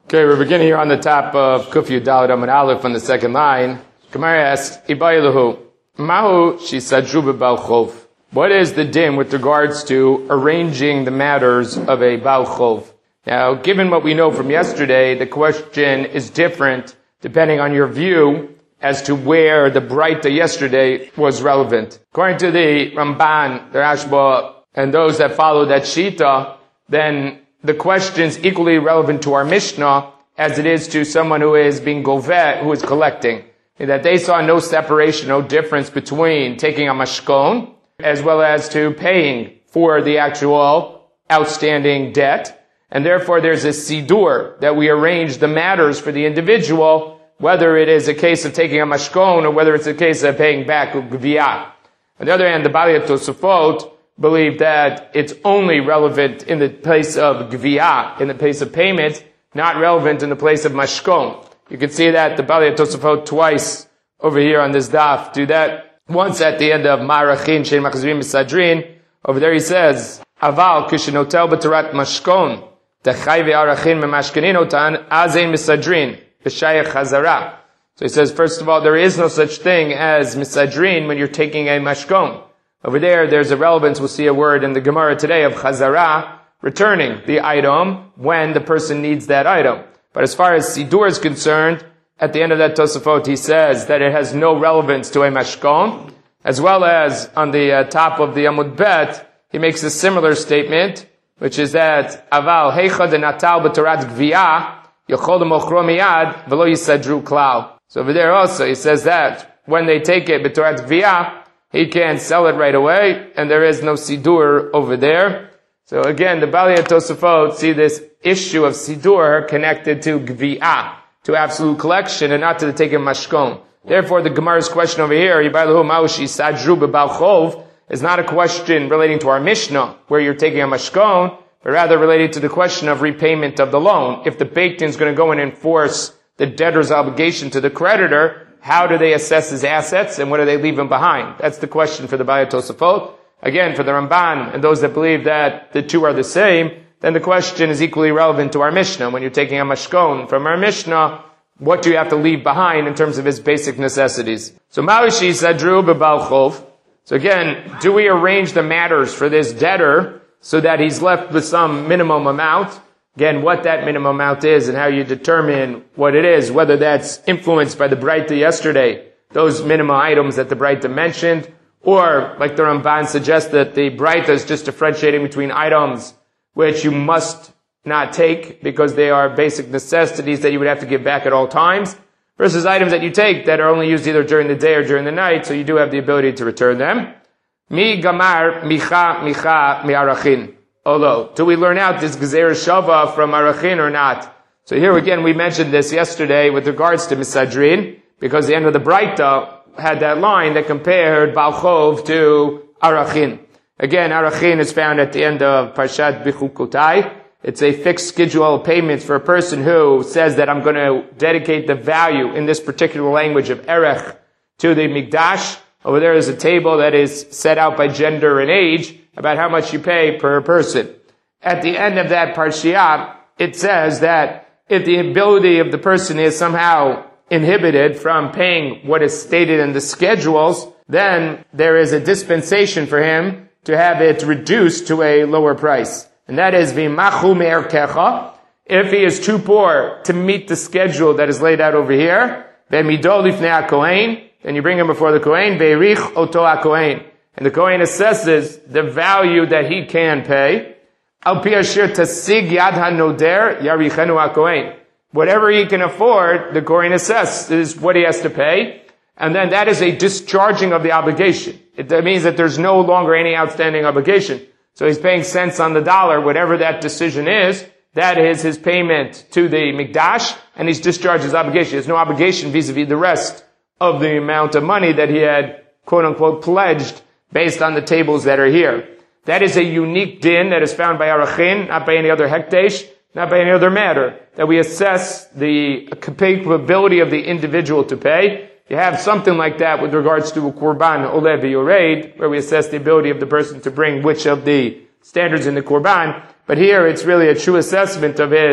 Okay, we're beginning here on the top of Kuf Yud Daled Amud Aleph on the second line. Gemara asks, Ibayilahu, Mahu Shisadru b'Bal Chov. What is the din with regards to arranging the matters of a Bal Chov? Now, given what we know from yesterday, the question is different depending on your view as to where the Braita yesterday was relevant. According to the Ramban, the Rashba, and those that follow that Shita, then the question is equally relevant to our Mishnah as it is to someone who is being goveh, who is collecting. And that they saw no separation, no difference between taking a mashkon as well as to paying for the actual outstanding debt. And therefore there's a sidur that we arrange the matters for the individual, whether it is a case of taking a mashkon or whether it's a case of paying back gviyah. On the other hand, the Bali Tosafot believe that it's only relevant in the place of gviyah, in the place of payment, not relevant in the place of mashkon. You can see that the Bali Tosafot twice over here on this daf do that. Once at the end of Marachin Shein Machzrim Misadrin, over there he says, Aval kishenotel b'tarat mashkon, techay ve'arachin memashkeninotan, azein misadrin, b'shayach chazara. So he says, first of all, there is no such thing as misadrin when you're taking a mashkon. Over there, there's a relevance, we'll see a word in the Gemara today of chazara, returning the item when the person needs that item. But as far as sidur is concerned, at the end of that Tosafot, he says that it has no relevance to a mashkon, as well as on the top of the Amud Bet, he makes a similar statement, which is that aval heicha de natal b'torat gviyah yochol mochro miyad v'lo yisadru klal. So over there also, he says that when they take it b'torat gviyah, he can't sell it right away, and there is no sidur over there. So again, the Bali Tosafot see this issue of sidur connected to gviyah, to absolute collection, and not to the taking mashkon. Therefore, the Gemara's question over here, Yibaylahu Maushi Sadru b'Bal Chov, is not a question relating to our Mishnah, where you're taking a mashkon, but rather related to the question of repayment of the loan. If the Beit Din is going to go and enforce the debtor's obligation to the creditor, how do they assess his assets and what do they leave him behind? That's the question for the Bali Tosafot. Again, for the Ramban and those that believe that the two are the same, then the question is equally relevant to our Mishnah. When you're taking a mashkon from our Mishnah, what do you have to leave behind in terms of his basic necessities? So Mawishi Sadru b'Bal Chov. So again, do we arrange the matters for this debtor so that he's left with some minimum amount? Again, what that minimum amount is and how you determine what it is, whether that's influenced by the Braita yesterday, those minimum items that the Braita mentioned, or, like the Ramban suggests, that the Braita is just differentiating between items which you must not take because they are basic necessities that you would have to give back at all times, versus items that you take that are only used either during the day or during the night, so you do have the ability to return them. Mi gamar micha mi'arachin. Although, do we learn out this Gezer Shava from Arachin or not? So here again, we mentioned this yesterday with regards to Misadrin, because the end of the Braita had that line that compared Bal Chov to Arachin. Again, Arachin is found at the end of Parshat Bichukotai. It's a fixed schedule of payments for a person who says that I'm going to dedicate the value in this particular language of Erech to the Mikdash. Over there is a table that is set out by gender and age about how much you pay per person. At the end of that Parshiah, it says that if the ability of the person is somehow inhibited from paying what is stated in the schedules, then there is a dispensation for him to have it reduced to a lower price. And that is v'machu me'erkecha. If he is too poor to meet the schedule that is laid out over here, ve'mido lifnei hakohen, then you bring him before the kohen, ve'rich oto hakohen. And the kohen assesses the value that he can pay. Al pi asher tasig yad hanoder yarichenu hakohen. Whatever he can afford, the kohen assesses what he has to pay. And then that is a discharging of the obligation. That means that there's no longer any outstanding obligation. So he's paying cents on the dollar, whatever that decision is, that is his payment to the Mikdash, and he's discharged his obligation. There's no obligation vis-a-vis the rest of the amount of money that he had, quote-unquote, pledged based on the tables that are here. That is a unique din that is found by Arachin, not by any other hekdesh, not by any other matter, that we assess the capability of the individual to pay. You have something like that with regards to a Korban Olev Yoreid, where we assess the ability of the person to bring which of the standards in the Korban. But here it's really a true assessment of his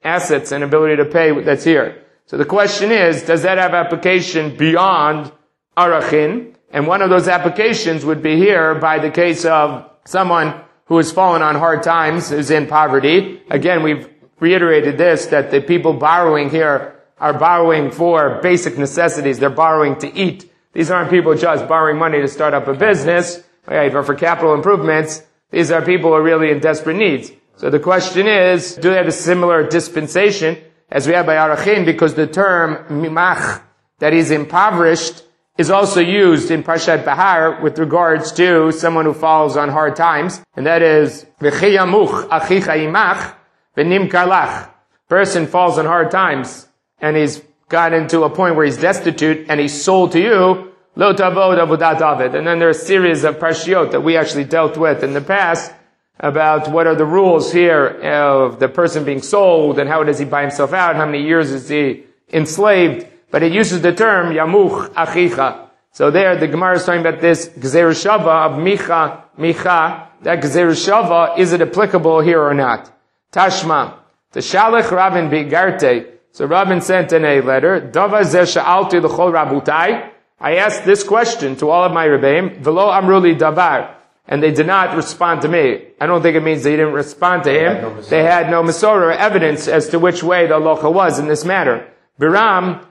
assets and ability to pay that's here. So the question is, does that have application beyond arachin? And one of those applications would be here by the case of someone who has fallen on hard times, is in poverty. Again, we've reiterated this, that the people borrowing here are borrowing for basic necessities. They're borrowing to eat. These aren't people just borrowing money to start up a business, right, or for capital improvements. These are people who are really in desperate needs. So the question is, do they have a similar dispensation as we have by Arachin? Because the term mimach, that is impoverished, is also used in Parshat Bahar with regards to someone who falls on hard times, and that is v'chiyamuch achicha imach v'nimkar lach. Person falls on hard times, and he's gotten to a point where he's destitute, and he's sold to you, lo tavod avodat aved. And then there are a series of parshiot that we actually dealt with in the past about what are the rules here of the person being sold, and how does he buy himself out, how many years is he enslaved. But it uses the term yamuch achicha. So there, the Gemara is talking about this gzeir shava of micha. That gzeir shava, is it applicable here or not? Tashma, the shalach Rabin bigarte. So Rabin sent in a letter. Dava zeh sha'alti l'chol rabutai. I asked this question to all of my rebbeim. V'lo amru li davar, and they did not respond to me. I don't think it means they didn't respond to him. They had no Masorah or evidence as to which way the halacha was in this matter. Biram.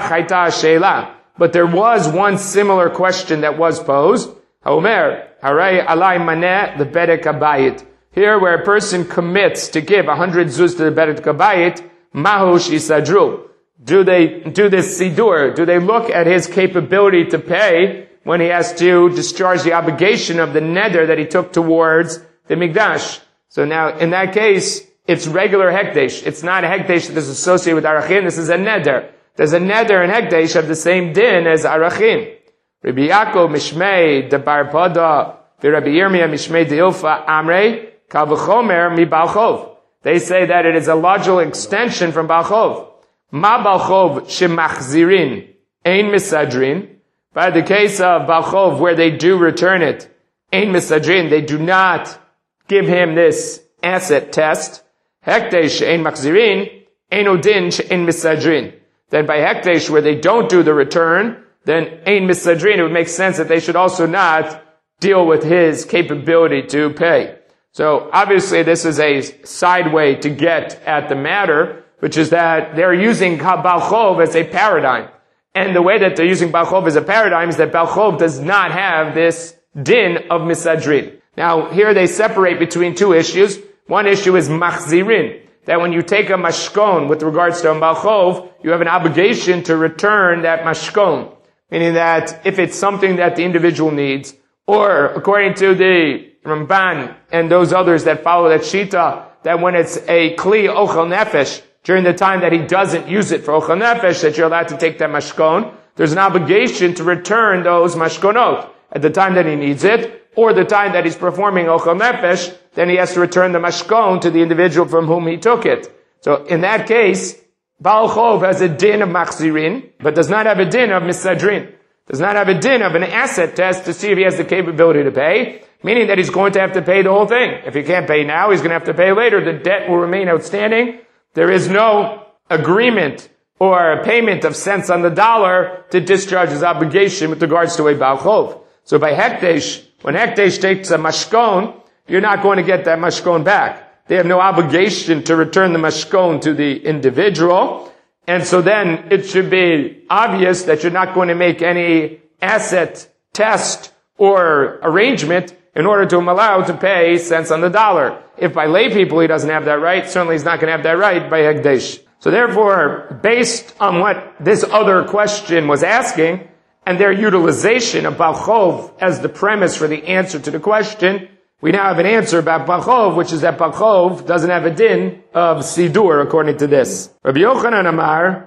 But there was one similar question that was posed. Omer, haray alay maneh the bedek habayit. Here, where a person commits to give 100 zuz to the bedek habayit, mahu shisadru. Do they do this sidur? Do they look at his capability to pay when he has to discharge the obligation of the neder that he took towards the mikdash? So now, in that case, it's regular hekdesh. It's not a hekdesh that is associated with arachin. This is a neder. There's a neder and hekdesh of the same din as arachin. Rabbi Yaakov mishmei de bar pada, Rabbi Yirmiyah mishmei de ilfa amrei kal v'chomer mi balchov. They say that it is a logical extension from balchov. Ma balchov shemachzirin ein misadrin. By the case of balchov, where they do return it, ein misadrin, they do not give him this asset test. Hekdesh ein machzirin ein odin ein misadrin. Then by hekdesh, where they don't do the return, then ein misadrin, it would make sense that they should also not deal with his capability to pay. So obviously this is a side way to get at the matter, which is that they're using balchov as a paradigm. And the way that they're using balchov as a paradigm is that balchov does not have this din of misadrin. Now here they separate between two issues. One issue is machzirin, that when you take a mashkon with regards to a balchov, you have an obligation to return that mashkon. Meaning that if it's something that the individual needs, or according to the Ramban and those others that follow that shita, that when it's a kli ochel nefesh, during the time that he doesn't use it for ochel nefesh, that you're allowed to take that mashkon, there's an obligation to return those mashkonot at the time that he needs it, or the time that he's performing ochel nefesh, then he has to return the mashkon to the individual from whom he took it. So in that case, Baal Chov has a din of machzirin, but does not have a din of misadrin. Does not have a din of an asset test to see if he has the capability to pay, meaning that he's going to have to pay the whole thing. If he can't pay now, he's going to have to pay later. The debt will remain outstanding. There is no agreement or a payment of cents on the dollar to discharge his obligation with regards to a Baal Chov. So by hekdesh, when hekdesh takes a mashkon, you're not going to get that mashkon back. They have no obligation to return the mashkon to the individual. And so then it should be obvious that you're not going to make any asset test or arrangement in order to allow to pay cents on the dollar. If by lay people he doesn't have that right, certainly he's not going to have that right by hekdesh. So therefore, based on what this other question was asking, and their utilization of Baal Chov as the premise for the answer to the question, we now have an answer about Baal Chov, which is that Baal Chov doesn't have a din of Sidur, according to this. Rabbi Yochanan Amar,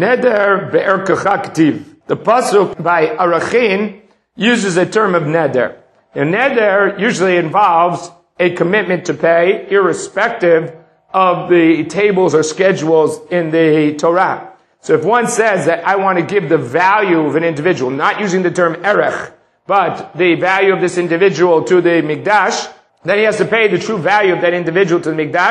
Neder be'erkecha ktiv. The pasuk by Arachin uses a term of Neder. And Neder usually involves a commitment to pay, irrespective of the tables or schedules in the Torah. So if one says that I want to give the value of an individual, not using the term erech, but the value of this individual to the mikdash, then he has to pay the true value of that individual to the mikdash.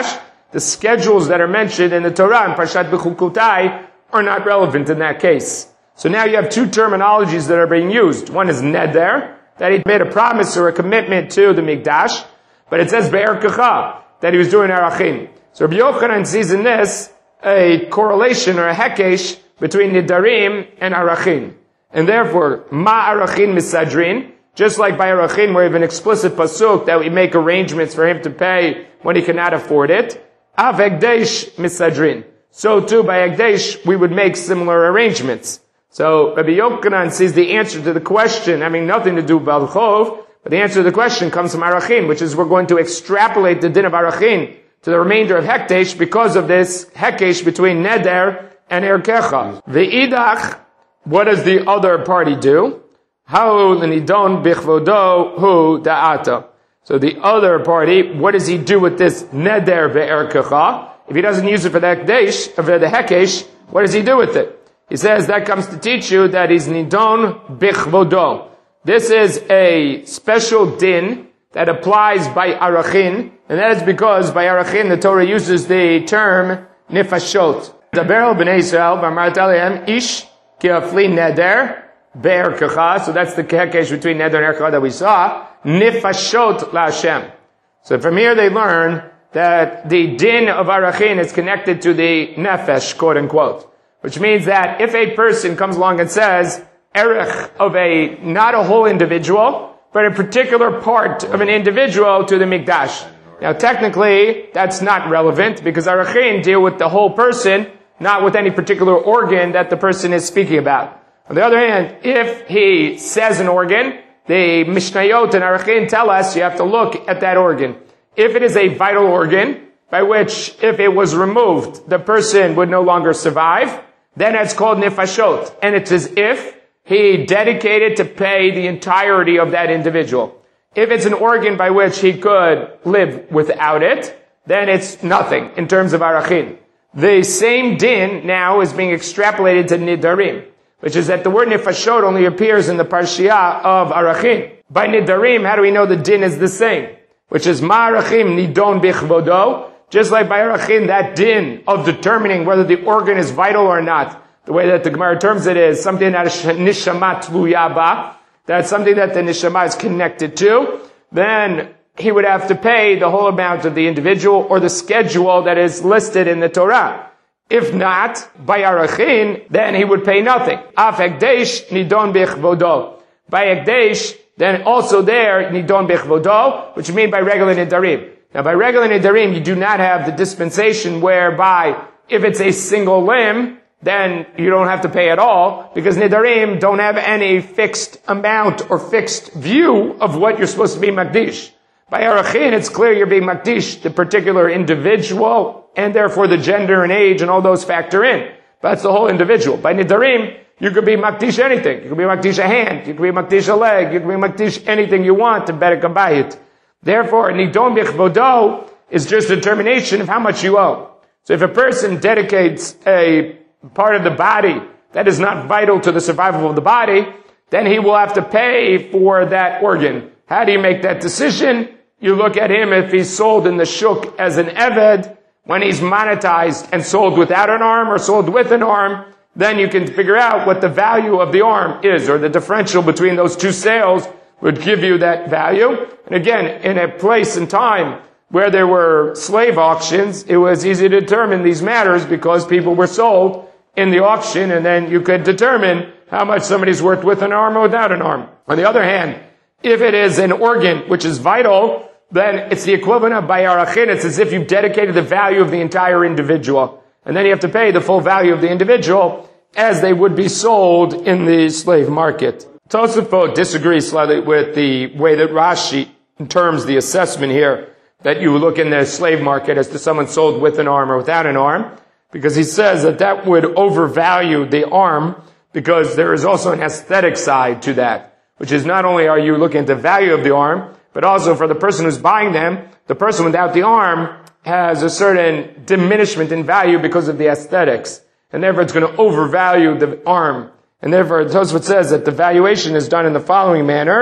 the schedules that are mentioned in the Torah and Parshat Bechukotai are not relevant in that case. So now you have two terminologies that are being used. One is neder, that he made a promise or a commitment to the Mikdash, but it says be'er kecha, that he was doing arachin. So Rabbi Yochanan sees in this a correlation or a hekesh between nidarim and arachin. And therefore, ma arachin misadrin, just like by arachin we have an explicit pasuk that we make arrangements for him to pay when he cannot afford it, av ekdesh misadrin. So too by ekdesh we would make similar arrangements. So Rabbi Yochanan sees the answer to the question, having nothing to do with Baal Chov, but the answer to the question comes from arachin, which is we're going to extrapolate the din of arachin to the remainder of hekdesh because of this hekesh between neder and erkecha. Ve'idach, what does the other party do? Ha'u l'nidon bichvodo hu da'ata. So the other party, what does he do with this neder ve'erkecha? If he doesn't use it for the hekdesh, for the hekesh, what does he do with it? He says that comes to teach you that he's nidon bichvodo. This is a special din that applies by arachin, and that is because by arachin the Torah uses the term nifashot. Daber b'nei Yisrael v'amart alehem ish ki afli neder be'erkecha. So that's the hekesh between neder and erkecha that we saw. Nifashot la'Hashem. So from here they learn that the din of arachin is connected to the nefesh, quote unquote. Which means that if a person comes along and says, erech of not a whole individual, but a particular part of an individual to the Mikdash. Now technically, that's not relevant, because arachin deal with the whole person, not with any particular organ that the person is speaking about. On the other hand, if he says an organ, the Mishnayot and arachin tell us you have to look at that organ. If it is a vital organ, by which if it was removed, the person would no longer survive, then it's called nifashot. And it's as if he dedicated to pay the entirety of that individual. If it's an organ by which he could live without it, then it's nothing in terms of arachin. The same din now is being extrapolated to nidarim, which is that the word nifashot only appears in the parshiah of arachin. By nidarim, how do we know the din is the same? Which is ma arachim nidon bichvodo. Just like by arachin, that din of determining whether the organ is vital or not, the way that the Gemara terms it is something that is nishama tluya ba, that's something that the nishama is connected to, then he would have to pay the whole amount of the individual or the schedule that is listed in the Torah. If not, by arachin, then he would pay nothing. Af ekdesh nidon bichvodo. By ekdesh, then also there, nidon bichvodo, which means by regular nidarim. Now by regular nidarim, you do not have the dispensation whereby if it's a single limb, then you don't have to pay at all, because nidarim don't have any fixed amount or fixed view of what you're supposed to be makdish. By arachin, it's clear you're being makdish the particular individual, and therefore the gender and age and all those factor in. But that's the whole individual. By nidarim, you could be makdish anything. You could be makdish a hand, you could be makdish a leg, you could be makdish anything you want to better buy it. Therefore, nidon bichvodo is just a determination of how much you owe. So if a person dedicates a part of the body that is not vital to the survival of the body, then he will have to pay for that organ. How do you make that decision? You look at him if he's sold in the shuk as an eved, when he's monetized and sold without an arm or sold with an arm, then you can figure out what the value of the arm is, or the differential between those two sales would give you that value. And again, in a place and time where there were slave auctions, it was easy to determine these matters because people were sold in the auction, and then you could determine how much somebody's worth with an arm or without an arm. On the other hand, if it is an organ which is vital, then it's the equivalent of by arachin. It's as if you've dedicated the value of the entire individual. And then you have to pay the full value of the individual as they would be sold in the slave market. Tosafot disagrees slightly with the way that Rashi terms the assessment here, that you look in the slave market as to someone sold with an arm or without an arm, because he says that that would overvalue the arm, because there is also an aesthetic side to that, which is not only are you looking at the value of the arm, but also for the person who's buying them, the person without the arm has a certain diminishment in value because of the aesthetics, and therefore it's going to overvalue the arm. And therefore, Tosfot says that the valuation is done in the following manner,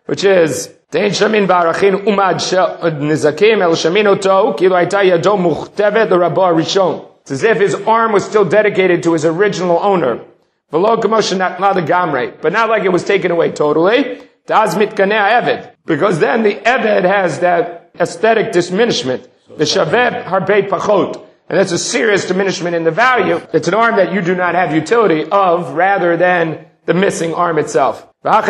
which is, Dein shamin barachin umad nizakim el shamin oto, kilo aita yado muchtevet l'rabo rishon. It's as if his arm was still dedicated to his original owner. V'lo k'moshe natla gamrei, but not like it was taken away totally. Daz mitkaneh eved, because then the eved has that aesthetic diminishment. The shaveh harbei pachot. And that's a serious diminishment in the value. It's an arm that you do not have utility of, rather than the missing arm itself. Alright,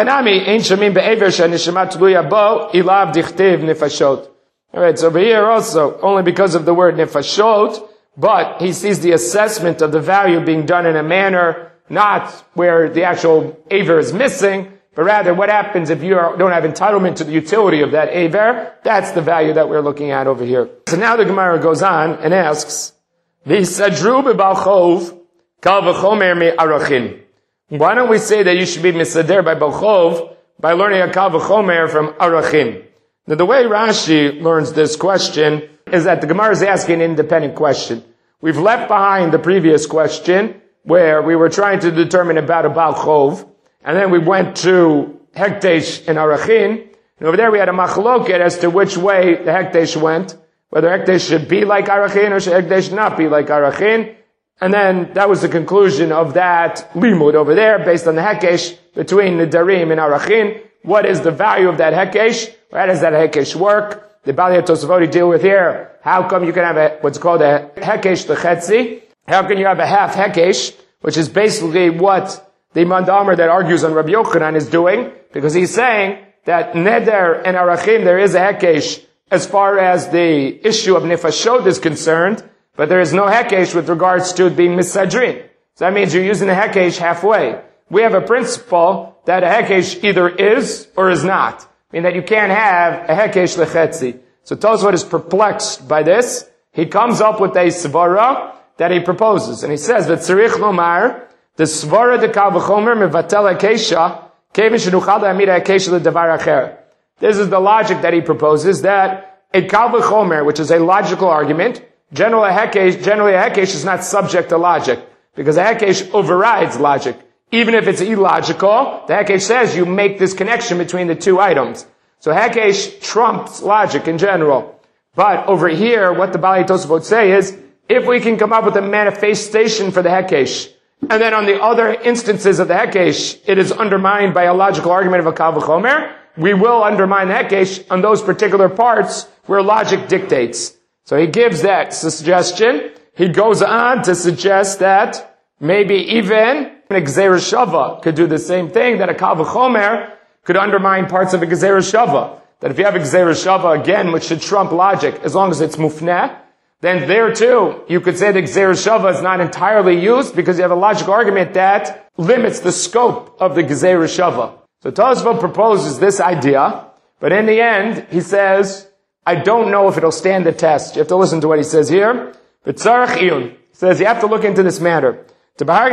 so over here also, only because of the word nefashot, but he sees the assessment of the value being done in a manner not where the actual aver is missing, but rather what happens if you don't have entitlement to the utility of that aver. That's the value that we're looking at over here. So now the Gemara goes on and asks, V'sadru b'bal chov kal v'chomer me'arachin. Why don't we say that you should be misader by bal chov by learning a kal v'chomer from arachim? Now the way Rashi learns this question is that the Gemara is asking an independent question. We've left behind the previous question where we were trying to determine about a bal chov, and then we went to hekdesh and arachin, and over there we had a machloket as to which way the hekdesh went, whether hekdesh should be like arachin or should hekdesh not be like arachin. And then that was the conclusion of that limud over there based on the hekesh between the darim and arachin. What is the value of that hekesh? How does that hekesh work? The Balei Tosafot deal with here. How come you can have what's called a hekesh l'chetzi? How can you have a half hekesh, which is basically what the Mandamer that argues on Rabbi Yochanan is doing, because he's saying that neder and arachin there is a hekesh as far as the issue of nefashot is concerned, but there is no hekesh with regards to being misadrin. So that means you're using the hekesh halfway. We have a principle that a hekesh either is or is not. I mean that you can't have a hekesh lechetzi. So Tosfot is perplexed by this. He comes up with a svara that he proposes. And he says that tzarich lomar, the svara de kal v'chomer mevatel hekesha, kevin shenuchal le'amid hekesha le'davar acher. This is the logic that he proposes, that a kal v'chomer, which is a logical argument, generally a hekesh is not subject to logic, because a hekesh overrides logic. Even if it's illogical, the hekesh says you make this connection between the two items. So hekesh trumps logic in general. But over here, what the Balei Tosafot say is, if we can come up with a manifestation for the hekesh, and then on the other instances of the hekesh, it is undermined by a logical argument of a kal v'chomer, we will undermine the hekesh on those particular parts where logic dictates. So he gives that suggestion. He goes on to suggest that maybe even a Gzeira Shava could do the same thing, that a Kal V'chomer could undermine parts of a Gzeira Shava. That if you have a Gzeira Shava, again, which should trump logic, as long as it's mufneh, then there too, you could say that Gzeira Shava is not entirely used because you have a logical argument that limits the scope of the Gzeira Shava. So Tosfot proposes this idea, but in the end, he says, I don't know if it'll stand the test. You have to listen to what he says here. But Tzarech Iyun. He says you have to look into this matter. There are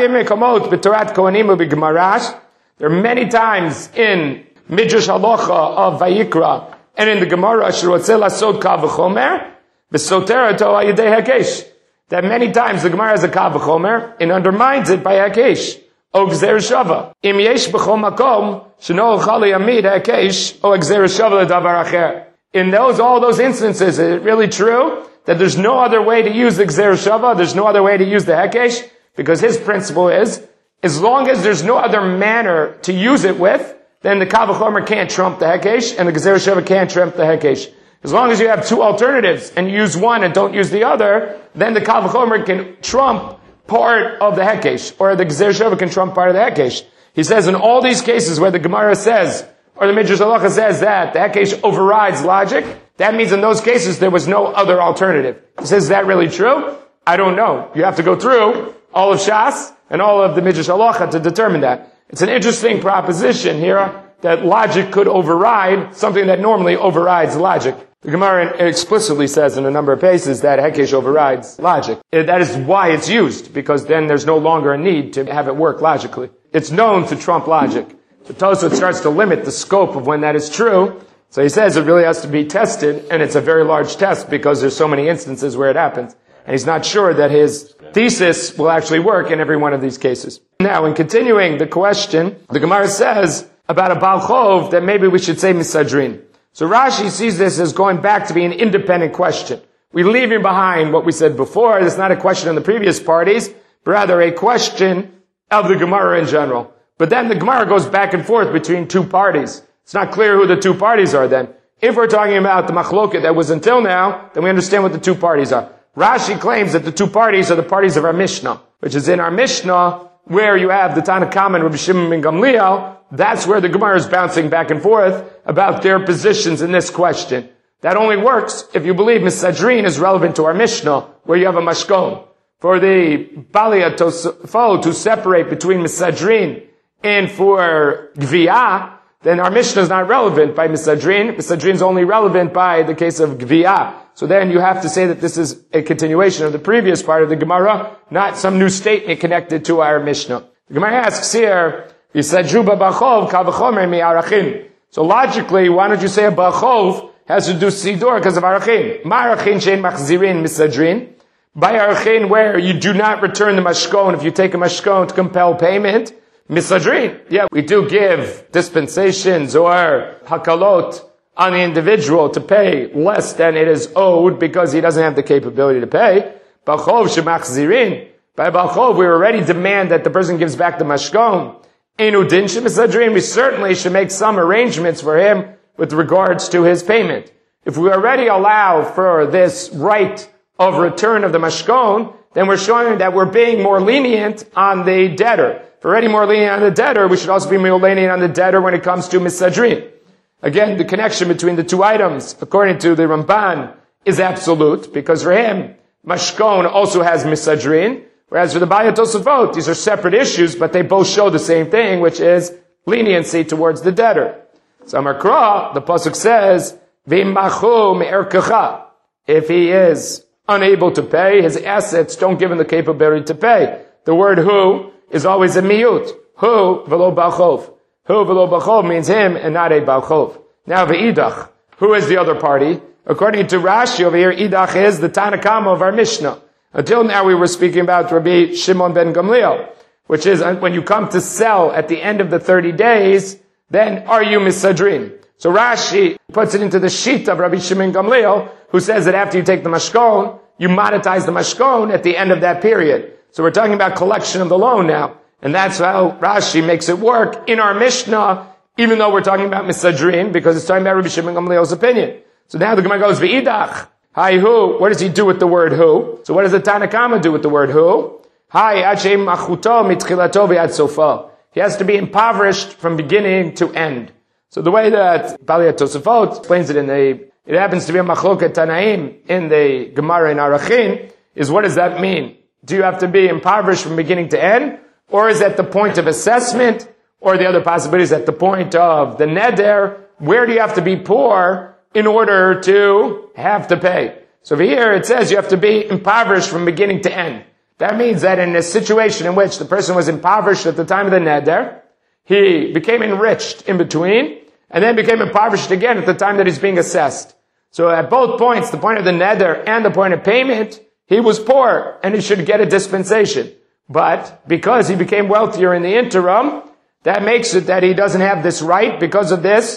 many times in Midrash Halacha of Vayikra and in the Gemara that many times the Gemara has a Kal V'chomer and undermines it by Hakesh. O Gzeira Shava. Im yesh b'chol makom sheno ochal yamid Hakesh o Gzeira Shava ledavar acher. In all those instances, is it really true that there's no other way to use the Gzeira Shava, there's no other way to use the Hekesh? Because his principle is, as long as there's no other manner to use it with, then the Kal V'chomer can't trump the Hekesh, and the Gzeira Shava can't trump the Hekesh. As long as you have two alternatives, and you use one and don't use the other, then the Kal V'chomer can trump part of the Hekesh, or the Gzeira Shava can trump part of the Hekesh. He says in all these cases where the Gemara says, or the Midrash Halacha says that the Hekesh overrides logic, that means in those cases there was no other alternative. He says, is that really true? I don't know. You have to go through all of Shas and all of the Midrash Halacha to determine that. It's an interesting proposition here that logic could override something that normally overrides logic. The Gemara explicitly says in a number of places that Hekesh overrides logic. That is why it's used, because then there's no longer a need to have it work logically. It's known to trump logic. So Tosfot starts to limit the scope of when that is true. So he says it really has to be tested, and it's a very large test because there's so many instances where it happens. And he's not sure that his thesis will actually work in every one of these cases. Now, in continuing the question, the Gemara says about a Baal Chov, then maybe we should say Misadrin. So Rashi sees this as going back to be an independent question. We're leaving behind what we said before. It's not a question on the previous parties, but rather a question of the Gemara in general. But then the Gemara goes back and forth between two parties. It's not clear who the two parties are then. If we're talking about the machloket that was until now, then we understand what the two parties are. Rashi claims that the two parties are the parties of our Mishnah, which is in our Mishnah, where you have the Tanna Kama and Rabbi Shimon ben Gamliel. That's where the Gemara is bouncing back and forth about their positions in this question. That only works if you believe Misadrin is relevant to our Mishnah, where you have a mashkon. For the Balei Tosafot to separate between Misadrin and for Gviyah, then our Mishnah is not relevant by Misadrin. Misadrin is only relevant by the case of Gviyah. So then you have to say that this is a continuation of the previous part of the Gemara, not some new statement connected to our Mishnah. The Gemara asks here, Yisadru b'Bachov kal v'chomer mi'arachin. So logically, why don't you say a Bachov has to do Sidur because of Arachin? Ma'arachin shein machzirin Misadrin. By Arachin, where you do not return the mashkon if you take a mashkon to compel payment, Misadrin. Yeah, we do give dispensations or hakalot on the individual to pay less than it is owed because he doesn't have the capability to pay. Bachov shemachzirin. By Bachov, we already demand that the person gives back the mashkon. Enu din shemisadrin. We certainly should make some arrangements for him with regards to his payment. If we already allow for this right of return of the mashkon, then we're showing that we're being more lenient on the debtor. If we're already more lenient on the debtor, we should also be more lenient on the debtor when it comes to misadrin. Again, the connection between the two items, according to the Ramban, is absolute, because for him, mashkon also has misadrin, whereas for the Balei Tosafot, these are separate issues, but they both show the same thing, which is leniency towards the debtor. So Makra, the pasuk says, "V'immachu me'erkecha." If he is unable to pay, his assets don't give him the capability to pay. The word hu is always a miyut. Hu v'lo bachov. Hu v'lo bachov means him and not a bachov. Now v'idach. Who is the other party? According to Rashi over here, idach is the Tanna Kama of our Mishnah. Until now we were speaking about Rabbi Shimon ben Gamliel, which is when you come to sell at the end of the 30 days, then are you misadrin? So Rashi puts it into the sheet of Rabbi Shimon Gamliel, who says that after you take the mashkon, you monetize the mashkon at the end of that period. So we're talking about collection of the loan now. And that's how Rashi makes it work in our Mishnah, even though we're talking about misadrin, because it's talking about Rabbi Shimon Gamliel's opinion. So now the Gemara goes, v'idach. Hi, who? What does he do with the word who? So what does the Tanna Kama do with the word who? Hi, achim machuto mitchilato v'ad sofa. He has to be impoverished from beginning to end. So the way that Balei Tosafot explains it it happens to be a machloket Tanaim in the Gemara in Arachin, is what does that mean? Do you have to be impoverished from beginning to end? Or is at the point of assessment? Or the other possibility is at the point of the neder? Where do you have to be poor in order to have to pay? So over here it says you have to be impoverished from beginning to end. That means that in a situation in which the person was impoverished at the time of the neder, he became enriched in between, and then became impoverished again at the time that he's being assessed. So at both points, the point of the neder and the point of payment, he was poor, and he should get a dispensation. But because he became wealthier in the interim, that makes it that he doesn't have this right because of this.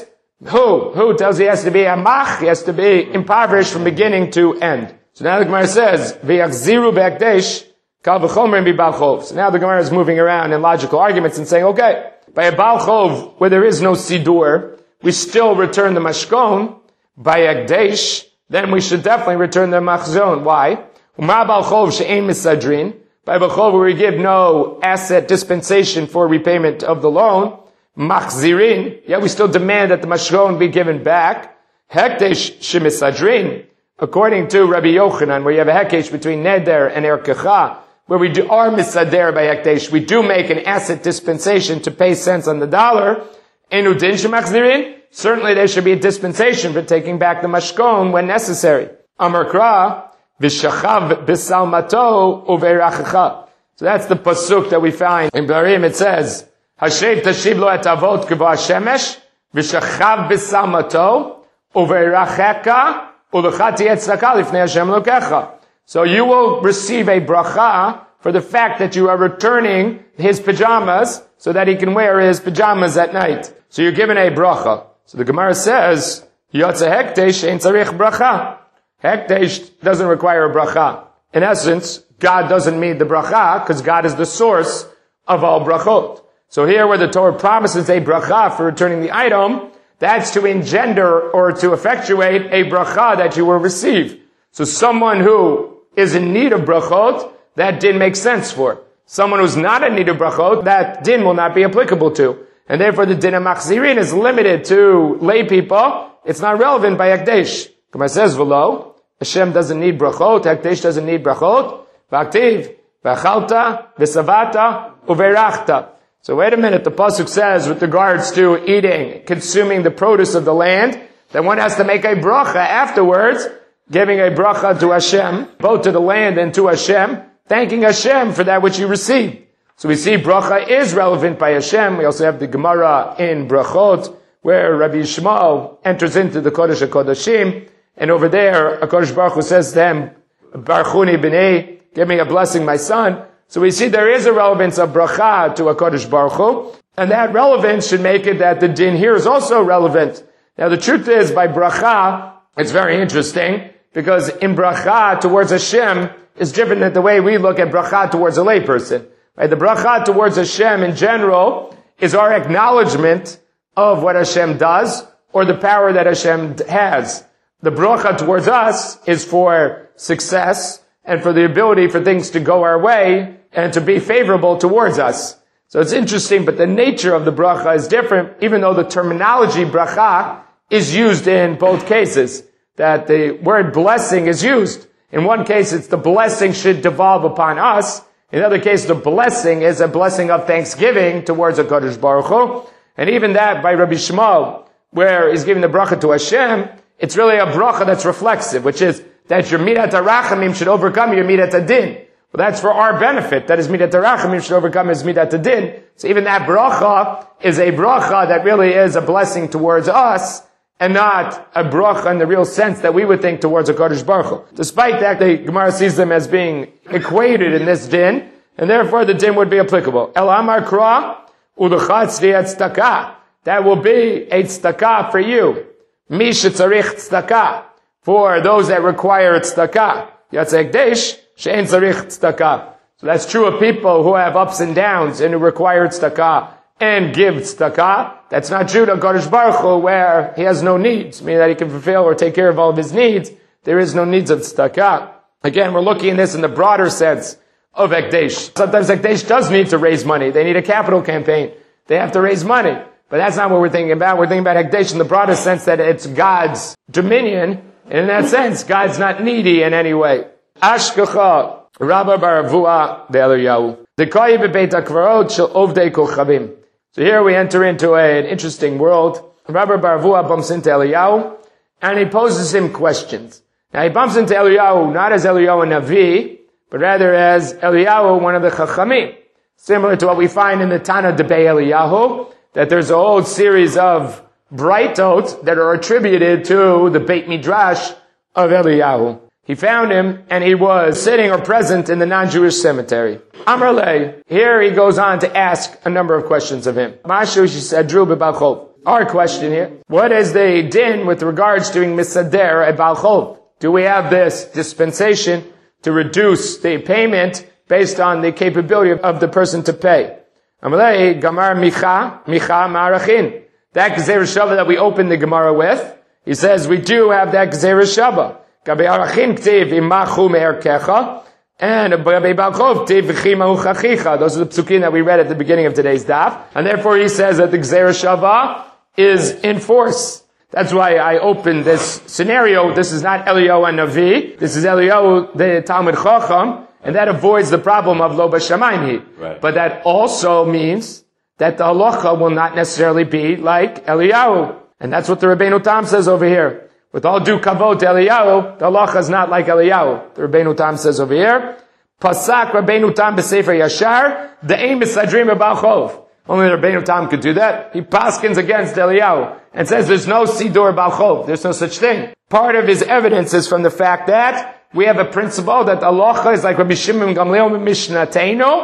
Who tells he has to be a mach, he has to be impoverished from beginning to end. So now the Gemara says, v'yachziru be'akdesh, kal v'chomer b'bal chov. So now the Gemara is moving around in logical arguments and saying, okay, by a bal chov, where there is no sidur, we still return the mashkon. By akdesh, then we should definitely return the machzon. Why? Umar bal chov she'ein misadrin. By bal chov, where we give no asset dispensation for repayment of the loan, machzirin, yet we still demand that the mashkon be given back. Hekdesh shemisadrin. According to Rabbi Yochanan, where you have a hekesh between neder and erkecha, where we are misader by hekdesh, we do make an asset dispensation to pay cents on the dollar. Enu din shemachzirin. Certainly there should be a dispensation for taking back the mashkon when necessary. Amar Kra, v'shachav b'salmato uveirachacha. So that's the pasuk that we find in Barim. It says, Hashev tashiv lo et avot k'va shemesh, v'shachav b'salmato uveirachacha u'lechati et tzedakah lifnei Hashem lokecha. So you will receive a bracha for the fact that you are returning his pajamas so that he can wear his pajamas at night. So you're given a bracha. So the Gemara says, Yotze hekdesh ein tzarich bracha. Hekdesh doesn't require a bracha. In essence, God doesn't need the bracha because God is the source of all brachot. So here where the Torah promises a bracha for returning the item, that's to engender or to effectuate a bracha that you will receive. So someone who is in need of brachot, that din makes sense for. Someone who's not in need of brachot, that din will not be applicable to. And therefore the din of machzirin is limited to lay people. It's not relevant by Hekdesh. Gemara says, V'lo, Hashem doesn't need brachot, Hekdesh doesn't need brachot. V'aktiv, v'achalta, v'savata, u'verachta. So wait a minute, the pasuk says with regards to eating, consuming the produce of the land, that one has to make a bracha afterwards, giving a bracha to Hashem, both to the land and to Hashem, thanking Hashem for that which you received. So we see bracha is relevant by Hashem. We also have the Gemara in Brachot, where Rabbi Yishmael enters into the Kodesh HaKodashim, and over there, HaKadosh Baruch Hu says to him, Barchuni b'nei, give me a blessing, my son. So we see there is a relevance of bracha to HaKadosh Baruch Hu, and that relevance should make it that the din here is also relevant. Now the truth is, by bracha, it's very interesting, because in bracha towards Hashem is different than the way we look at bracha towards a layperson. Right? The bracha towards Hashem in general is our acknowledgement of what Hashem does, or the power that Hashem has. The bracha towards us is for success, and for the ability for things to go our way, and to be favorable towards us. So it's interesting, but the nature of the bracha is different, even though the terminology bracha is used in both cases. That the word blessing is used. In one case, it's the blessing should devolve upon us. In the other case, the blessing is a blessing of thanksgiving towards HaKadosh Baruch Hu. And even that by Rabbi Shmuel, where he's giving the bracha to Hashem, it's really a bracha that's reflexive, which is that your midat harachamim should overcome your midat hadin. Well, that's for our benefit. That is midat harachamim should overcome his midat hadin. So even that bracha is a bracha that really is a blessing towards us, and not a bracha in the real sense that we would think towards HaKadosh Baruch Hu. Despite that, the Gemara sees them as being equated in this din, and therefore the din would be applicable. El Amar Kra, Udachatz Tzedakah. That will be a tzedakah for you. Misha tzarich tzedakah. For those that require tzedakah. Yatze Hekdesh, she'en tzarich tzedakah. So that's true of people who have ups and downs and who require tzedakah and give tzedakah. That's not true to HaKadosh Baruch Hu, where he has no needs, meaning that he can fulfill or take care of all of his needs. There is no needs of tzedakah. Again, we're looking at this in the broader sense of Hekdesh. Sometimes Hekdesh does need to raise money. They need a capital campaign. They have to raise money. But that's not what we're thinking about. We're thinking about Hekdesh in the broader sense that it's God's dominion. And in that sense, God's not needy in any way. Ashkacha, Rabba Baravua de Eliyahu. Dekai bebeit hakvarot shel ovdei kochavim. So here we enter into an interesting world. Rabba Baravua bumps into Eliyahu, and he poses him questions. Now he bumps into Eliyahu not as Eliyahu a Navi, but rather as Eliyahu, one of the Chachamim. Similar to what we find in the Tana Debei Eliyahu, that there's a whole series of brightot that are attributed to the Beit Midrash of Eliyahu. He found him, and he was sitting or present in the non-Jewish cemetery. Amar lei, here he goes on to ask a number of questions of him. Mashu shisadru b'balchov. Our question here, what is the din with regards to doing misader at balchov? Do we have this dispensation to reduce the payment based on the capability of the person to pay? Amar lei, gamar micha ma'arachin. That Gzeir Shava that we opened the Gemara with, he says we do have that Gzeir Shava. And those are the psukim that we read at the beginning of today's daf. And therefore he says that the Gzeir Shava is in force. That's why I opened this scenario. This is not Eliyahu and Navi. This is Eliyahu, the Talmud Chacham. And that avoids the problem of Lo B'Shamayim. Right. But that also means that the halacha will not necessarily be like Eliyahu. And that's what the Rabbeinu Tam says over here. With all due kavod to Eliyahu, the halacha is not like Eliyahu. The Rabbeinu Tam says over here, Pasak Rabbeinu Tam b'Sefer Yashar, the aim is Sadrim Balchov. Only the Rabbeinu Tam could do that. He paskins against Eliyahu and says there's no Sidur Balchov. There's no such thing. Part of his evidence is from the fact that we have a principle that the halacha is like Rabbi Shimon Gamliel Mishnateno,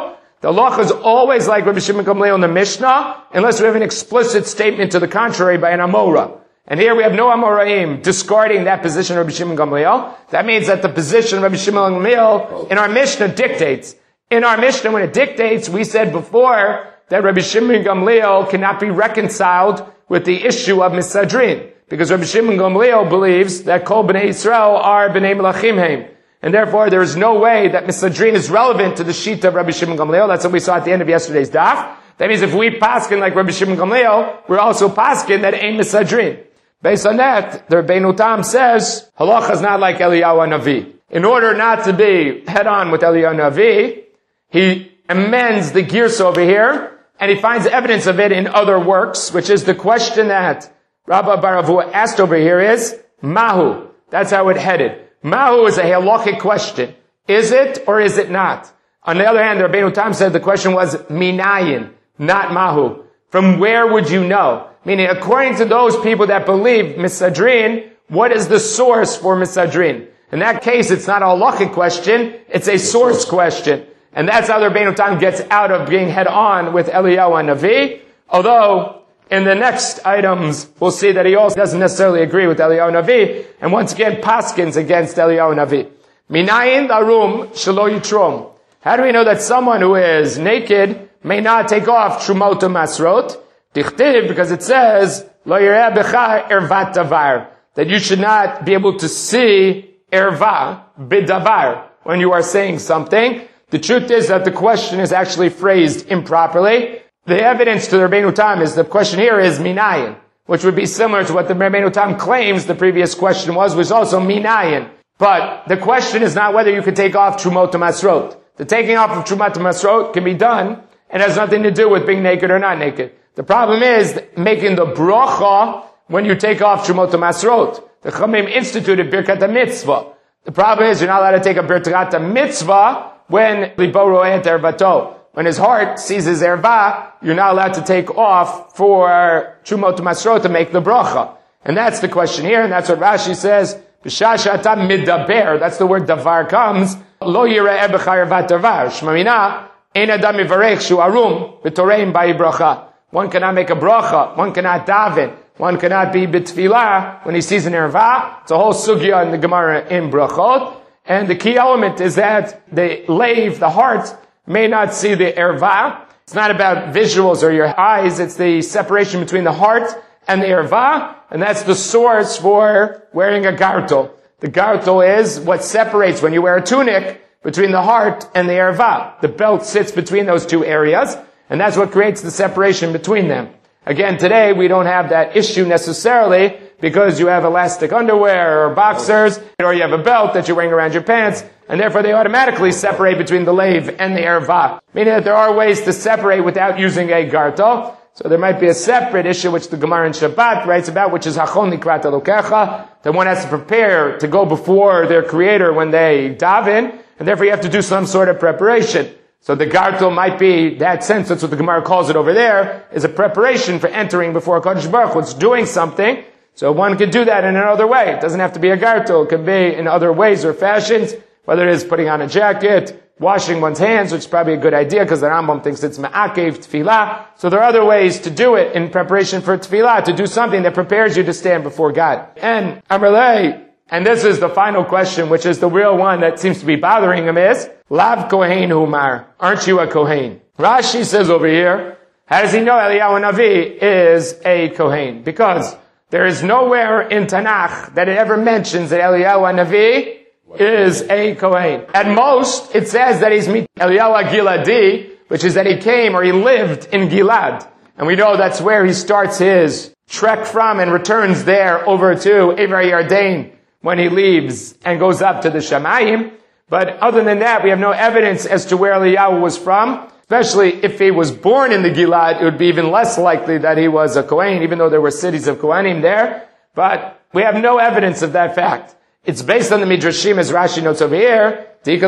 The halacha is always like Rabbi Shimon Gamliel in the Mishnah, unless we have an explicit statement to the contrary by an Amora. And here we have no Amoraim discarding that position of Rabbi Shimon Gamliel. That means that the position of Rabbi Shimon Gamliel in our Mishnah dictates. In our Mishnah, when it dictates, we said before that Rabbi Shimon Gamliel cannot be reconciled with the issue of Misadrin. Because Rabbi Shimon Gamliel believes that Kol Bnei Yisrael are Bnei Melachim Heim. And therefore, there is no way that Misadrin is relevant to the sheet of Rabbi Shimon Gamliel. That's what we saw at the end of yesterday's daf. That means if we paskin like Rabbi Shimon Gamliel, we're also paskin that ain't Misadrin. Based on that, the Rabbeinu Tam says, halacha is not like Eliyahu Navi. In order not to be head-on with Eliyahu Navi, he amends the girsa over here, and he finds evidence of it in other works, which is the question that Rabbi Baravu asked over here is, Mahu. That's how it headed. Mahu is a halachic question. Is it or is it not? On the other hand, the Rabbeinu Tam said the question was minayin, not Mahu. From where would you know? Meaning, according to those people that believe Misadrin, what is the source for Misadrin? In that case, it's not a halachic question, it's a source question. And that's how the Rabbeinu Tam gets out of being head-on with Eliyahu Navi. Although, in the next items, we'll see that he also doesn't necessarily agree with Eliyahu Navi, and once again, paskins against Eliyahu Navi. Minayin darum shelo yitrom. How do we know that someone who is naked may not take off trumot masrot? Dichtiv, because it says, Lo yireh becha ervat davar, that you should not be able to see erva bidavar when you are saying something. The truth is that the question is actually phrased improperly. The evidence to the Rabbeinu Tam is the question here is minayin, which would be similar to what the Rabbeinu Tam claims the previous question was, which is also minayin. But the question is not whether you can take off trumot masrot. The taking off of trumot masrot can be done, and has nothing to do with being naked or not naked. The problem is making the bracha when you take off Trumot Masrot. The Chamim instituted Birkat HaMitzvah. The problem is you're not allowed to take a Birkat HaMitzvah when Libo Ro'eh Ervato. When his heart sees his erva, you're not allowed to take off for Trumot Masrot to make the bracha. And that's the question here, and that's what Rashi says. B'shasha ata midaber, that's the word davar comes. Lo yireh b'cha ervat davar. Shmamina, ein adam mivarech shu arum b'toreim ba'i bracha. One cannot make a bracha. One cannot daven. One cannot be b'tfilah when he sees an erva. It's a whole sugya in the Gemara in brachot. And the key element is that the leiv, the heart, may not see the erva. It's not about visuals or your eyes. It's the separation between the heart and the erva. And that's the source for wearing a gartel. The gartel is what separates when you wear a tunic between the heart and the erva. The belt sits between those two areas. And that's what creates the separation between them. Again, today we don't have that issue necessarily because you have elastic underwear or boxers or you have a belt that you're wearing around your pants and therefore they automatically separate between the leiv and the erva. Meaning that there are ways to separate without using a gartel. So there might be a separate issue which the Gemara in Shabbat writes about, which is Hachon Likrat Elokecha, that one has to prepare to go before their Creator when they daven, and therefore you have to do some sort of preparation. So the gartel might be that sense, that's what the Gemara calls it over there, is a preparation for entering before HaKadosh Baruch Hu. It's doing something. So one could do that in another way. It doesn't have to be a gartel. It can be in other ways or fashions, whether it is putting on a jacket, washing one's hands, which is probably a good idea because the Rambam thinks it's ma'akev tefillah. So there are other ways to do it in preparation for tefillah, to do something that prepares you to stand before God. And Amalei, and this is the final question, which is the real one that seems to be bothering him, is, Lav Kohen Humar, aren't you a Kohen? Rashi says over here, how does he know Eliyahu Navi is a Kohen? Because there is nowhere in Tanakh that it ever mentions that Eliyahu Navi is a Kohen. At most, it says that he's Eliyahu Giladi, which is that he came or he lived in Gilad. And we know that's where he starts his trek from and returns there over to Ivar Yardain when he leaves and goes up to the Shamayim. But other than that, we have no evidence as to where Eliyahu was from. Especially if he was born in the Gilad, it would be even less likely that he was a Kohen, even though there were cities of Kohanim there. But we have no evidence of that fact. It's based on the Midrashim, as Rashi notes over here,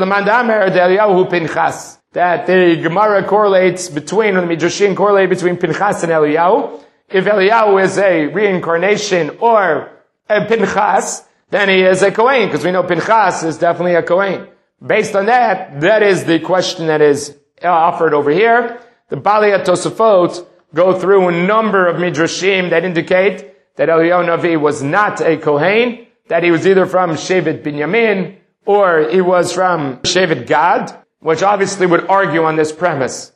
that the Gemara correlates between, or the Midrashim correlate between Pinchas and Eliyahu. If Eliyahu is a reincarnation or a Pinchas, then he is a Kohen, because we know Pinchas is definitely a Kohen. Based on that, that is the question that is offered over here. The Balei Tosafot go through a number of midrashim that indicate that Eliyahu Navi was not a Kohen, that he was either from Shevet Binyamin or he was from Shevet Gad, which obviously would argue on this premise.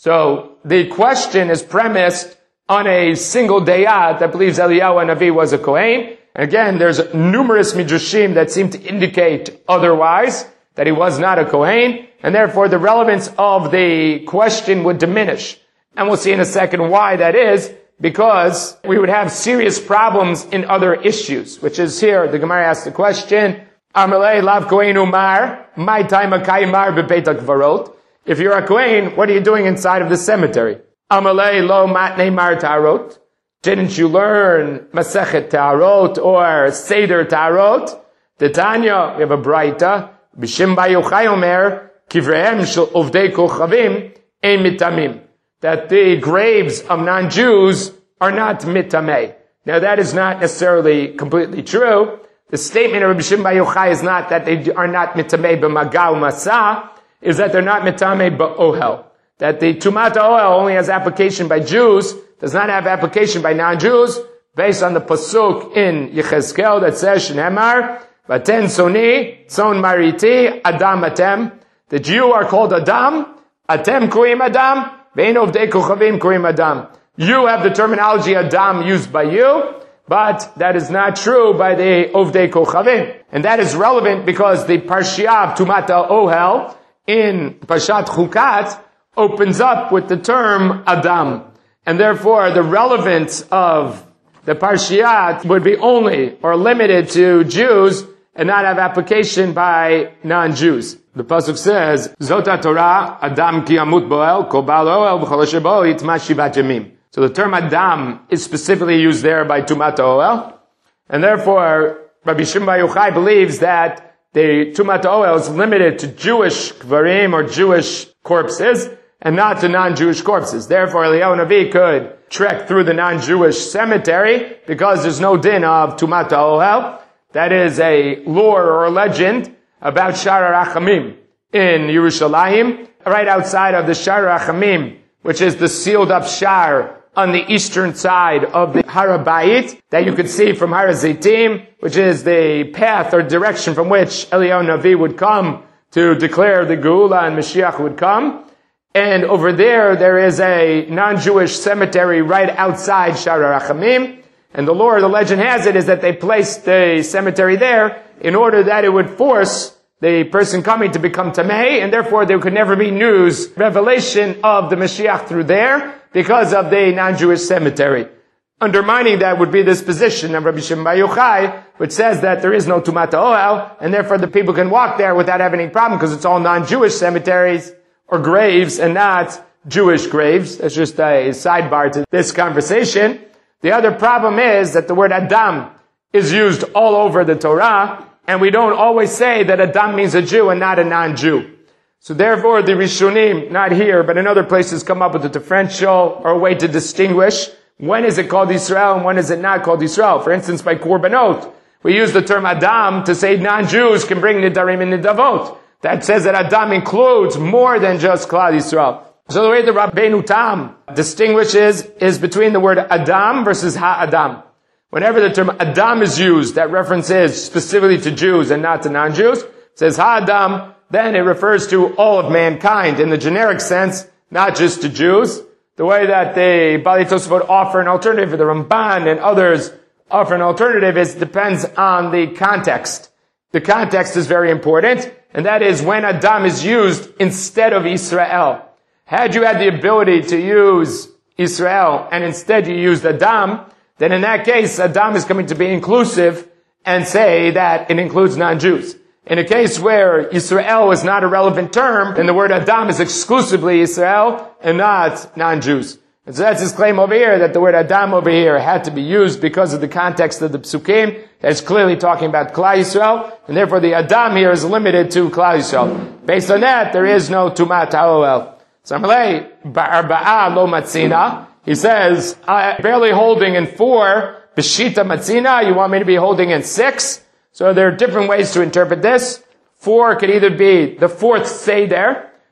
So the question is premised on a single dayat that believes Eliyahu Navi was a Kohen. And again, there's numerous midrashim that seem to indicate otherwise, that he was not a Kohen, and therefore the relevance of the question would diminish. And we'll see in a second why that is, because we would have serious problems in other issues, which is here, the Gemara asks the question, Amalei lav Kohen umar, my time mar bebeit hakvarot. If you're a Kohen, what are you doing inside of the cemetery? Amalei lo matnei mar tarot. Didn't you learn Masechet Tarot or Seder Tarot? The Tanya, we have a Braita, B'Shem Bar Yochai Omer, Kivrehem shel Ovdei Kochavim ein mitamim. That the graves of non-Jews are not mitamei. Now that is not necessarily completely true. The statement of B'Shem Bar Yochai is not that they are not mitamei b'maga u'masa, is that they're not mitamei b'ohel. That the Tumat Ohel only has application by Jews, does not have application by non-Jews, based on the pasuk in Yechezkel that says, Shneimar, Vaten Soni, Tzon Mariti, Adam Atem. The Jew are called Adam, Atem Kurim Adam, Vein Ovdei Kochavim Kurim Adam. You have the terminology Adam used by you, but that is not true by the Ovdei Kochavim. And that is relevant because the Parshiah of Tumat Ohel in Parshat Chukat opens up with the term Adam. And therefore, the relevance of the Parshiyat would be only or limited to Jews and not have application by non-Jews. The pasuk says, Zot Torah Adam ki amut boel kol bal oel b'chol asher bo yitma shivat yamim. So the term Adam is specifically used there by Tumat Ohel, and therefore Rabbi Shimon Bar Yochai believes that the Tumat Ohel is limited to Jewish kvarim or Jewish corpses, and not to non-Jewish corpses. Therefore, Eliyahu Navi could trek through the non-Jewish cemetery because there's no din of Tumat Ohel. That is a lore or a legend about Shar HaRachamim in Yerushalayim, right outside of the Shar HaRachamim, which is the sealed up Shar on the eastern side of the Har HaBayit that you could see from Har HaZeitim, which is the path or direction from which Eliyahu Navi would come to declare the Geula and Mashiach would come. And over there is a non-Jewish cemetery right outside Shar HaRachamim. And the lore, the legend has it, is that they placed the cemetery there in order that it would force the person coming to become Tamei, and therefore there could never be news, revelation of the Mashiach through there because of the non-Jewish cemetery. Undermining that would be this position of Rabbi Shimon Bar Yochai, which says that there is no Tumat Ohel, and therefore the people can walk there without having any problem because it's all non-Jewish cemeteries or graves and not Jewish graves. That's just a sidebar to this conversation. The other problem is that the word Adam is used all over the Torah, and we don't always say that Adam means a Jew and not a non-Jew. So therefore the Rishonim, not here, but in other places, come up with a differential or a way to distinguish when is it called Yisrael and when is it not called Yisrael. For instance, by Korbanot, we use the term Adam to say non-Jews can bring Nidarim and Nidavot. That says that Adam includes more than just Klal Yisrael. So the way the Rabbeinu Tam distinguishes is between the word Adam versus Ha-Adam. Whenever the term Adam is used, that reference is specifically to Jews and not to non-Jews. It says Ha-Adam, then it refers to all of mankind in the generic sense, not just to Jews. The way that the Balei Tosafot offer an alternative, the Ramban and others offer an alternative, depends on the context. The context is very important, and that is when Adam is used instead of Israel. Had you had the ability to use Israel and instead you used Adam, then in that case, Adam is coming to be inclusive and say that it includes non-Jews. In a case where Israel is not a relevant term, then the word Adam is exclusively Israel and not non-Jews. And so that's his claim over here, that the word Adam over here had to be used because of the context of the Psukim, that is clearly talking about Klal Yisrael, and therefore the Adam here is limited to Klal Yisrael. Based on that, there is no Tumat HaOhel. Samalei ba'arba'a lo matzina. He says, I'm barely holding in 4. B'shita matzina, you want me to be holding in 6? So there are different ways to interpret this. 4 could either be the 4th Seder.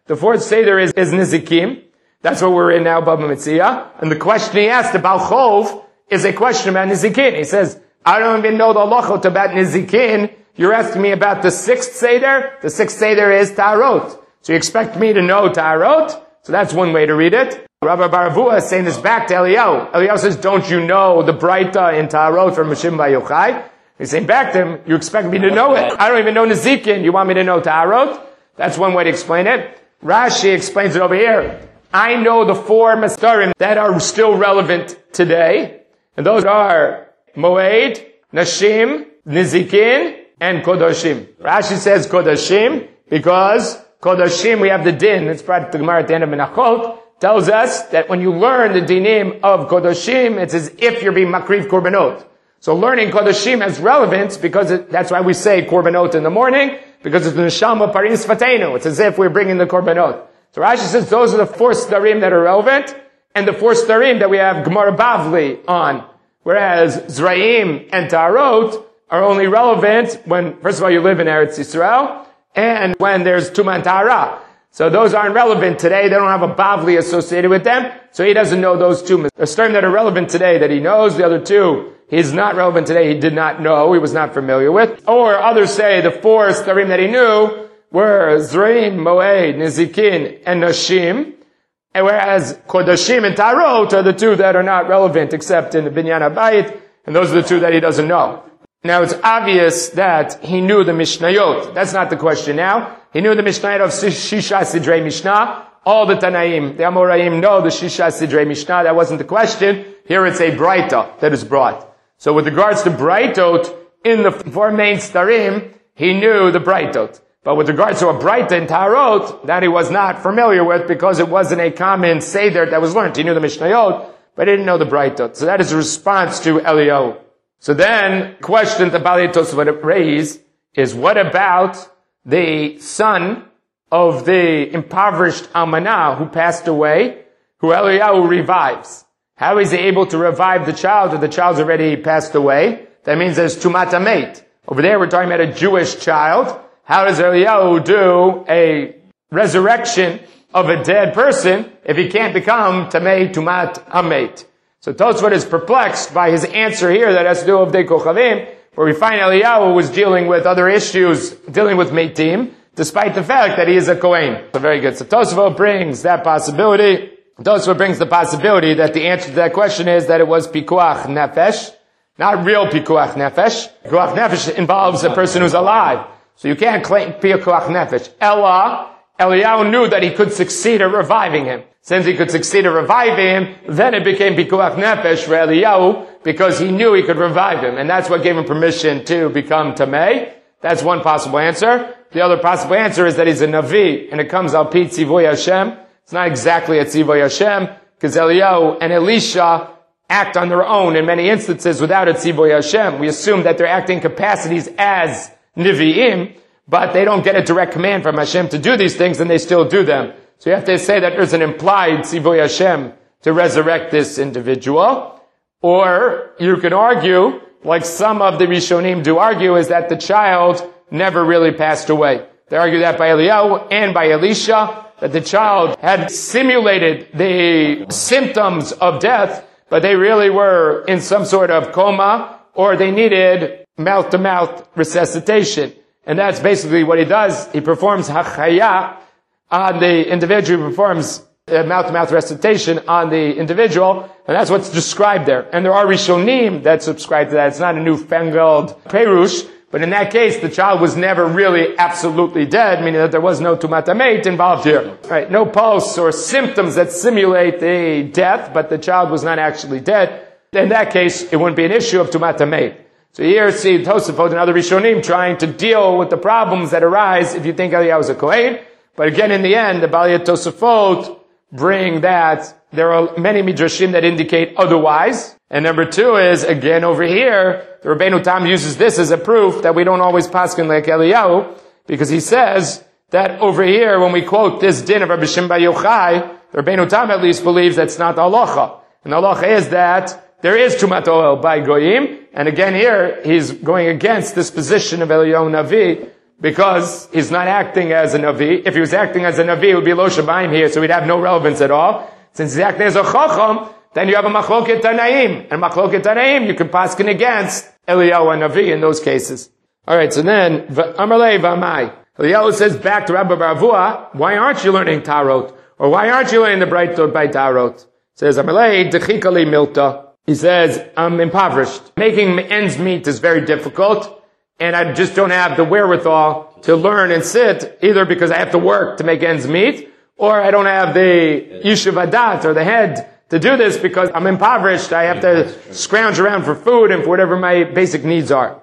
The fourth Seder is Nizikim. That's what we're in now, Baba Metzia. And the question he asked about Chov is a question about Nizikin. He says, I don't even know the halachot about Nizikin. You're asking me about the sixth Seder? The sixth Seder is Ta'arot. So you expect me to know Ta'arot? So that's one way to read it. Rabbi Baravua is saying this back to Eliyahu. Eliyahu says, don't you know the Braita in Ta'arot from Mishim Bar Yochai? He's saying back to him, you expect me to know it. I don't even know Nizikin. You want me to know Ta'arot? That's one way to explain it. Rashi explains it over here. I know the four Mastarim that are still relevant today. And those are Moed, Nashim, Nizikin, and Kodoshim. Rashi says Kodoshim because Kodoshim, we have the din. It's part of the Gemara at the end of Menachot. Tells us that when you learn the dinim of Kodoshim, it's as if you're being makriv korbanot. So learning Kodoshim has relevance because that's why we say korbanot in the morning, because it's the neshama parim sfatenu. It's as if we're bringing the korbanot. So Rashi says those are the four starim that are relevant, and the four starim that we have Gemara Bavli on. Whereas Zraim and Ta'arot are only relevant when, first of all, you live in Eretz Yisrael, and when there's Tuman Ta'ara. So those aren't relevant today. They don't have a Bavli associated with them, so he doesn't know those two. The starim that are relevant today that he knows, the other two, he's not relevant today, he did not know, he was not familiar with. Or others say the four starim that he knew were Zraim, Moed, Nizikin, and Nashim, and whereas Kodoshim and Ta'arot are the two that are not relevant except in the Binyan HaBayit, and those are the two that he doesn't know. Now it's obvious that he knew the Mishnayot. That's not the question now. He knew the Mishnayot of Shisha Sidrei Mishnah. All the Tanaim, the Amoraim know the Shisha Sidrei Mishnah. That wasn't the question. Here it's a Braita that is brought. So with regards to Braitot, in the four main Starim, he knew the Braitot. But with regards to a Braita in Ta'arot, that he was not familiar with because it wasn't a common Seder that was learned. He knew the Mishnayot, but he didn't know the Braitot. So that is a response to Eliyahu. So then, question the Baalei Tosafot raised is, what about the son of the impoverished Almanah who passed away, who Eliyahu revives? How is he able to revive the child if the child's already passed away? That means there's Tumat Hamet. Over there we're talking about a Jewish child. How does Eliyahu do a resurrection of a dead person if he can't become Tamei Tumat Hamet? So Tosfot is perplexed by his answer here that has to do with Dei Kochavim, where we find Eliyahu was dealing with other issues, dealing with Meitim, despite the fact that he is a Kohen. So very good. So Tosfot brings that possibility. Tosfot brings the possibility that the answer to that question is that it was Pikuach Nefesh, not real Pikuach Nefesh. Pikuach Nefesh involves a person who's alive. So you can't claim Pikuach Nefesh. Eliyahu knew that he could succeed at reviving him. Since he could succeed at reviving him, then it became Pikuach Nefesh for Eliyahu, because he knew he could revive him. And that's what gave him permission to become Tamei. That's one possible answer. The other possible answer is that he's a Navi, and it comes al pi tzivoy Hashem. It's not exactly a tzivoy Hashem, because Eliyahu and Elisha act on their own in many instances without a tzivoy Hashem. We assume that they're acting capacities as Nevi'im, but they don't get a direct command from Hashem to do these things, and they still do them. So you have to say that there's an implied tzivoy Hashem to resurrect this individual. Or you can argue, like some of the Rishonim do argue, is that the child never really passed away. They argue that by Eliyahu and by Elisha, that the child had simulated the symptoms of death, but they really were in some sort of coma, or they needed mouth-to-mouth resuscitation. And that's basically what he does. He performs hachaya on the individual, he performs mouth-to-mouth recitation on the individual, and that's what's described there. And there are Rishonim that subscribe to that. It's not a newfangled perush, but in that case, the child was never really absolutely dead, meaning that there was no Tumat Hamet involved here. Right? No pulse or symptoms that simulate the death, but the child was not actually dead. In that case, it wouldn't be an issue of Tumat Hamet. So here see Tosafot and other Rishonim trying to deal with the problems that arise if you think Eliyahu is a Kohen. But again, in the end, the Baalei Tosafot bring that there are many midrashim that indicate otherwise. And number two is, again over here, the Rabbeinu Tam uses this as a proof that we don't always paskin like Eliyahu, because he says that over here, when we quote this din of Rabbi Shimon Bar Yochai, the Rabbeinu Tam at least believes that's not the halacha. And the halacha is that there is Tumat Ohel by Goyim, and again here, he's going against this position of Eliyahu Navi, because he's not acting as a Navi. If he was acting as a Navi, it would be Lo Shabayim here, so he'd have no relevance at all. Since he's acting as a Chacham, then you have a Machloket Tanaim. And Machloket Tanaim, you can paskin against Eliyahu and Navi in those cases. Alright, so then, Amarlei V'amai. Eliyahu says back to Rabbi Baravua, why aren't you learning Tarot? Or why aren't you learning the Braitot by Tarot? Says, Amarlei Dechikali Milta. He says, I'm impoverished. Making ends meet is very difficult. And I just don't have the wherewithal to learn and sit, either because I have to work to make ends meet, or I don't have the Yishuv Adat, or the head, to do this because I'm impoverished. I have to scrounge around for food and for whatever my basic needs are.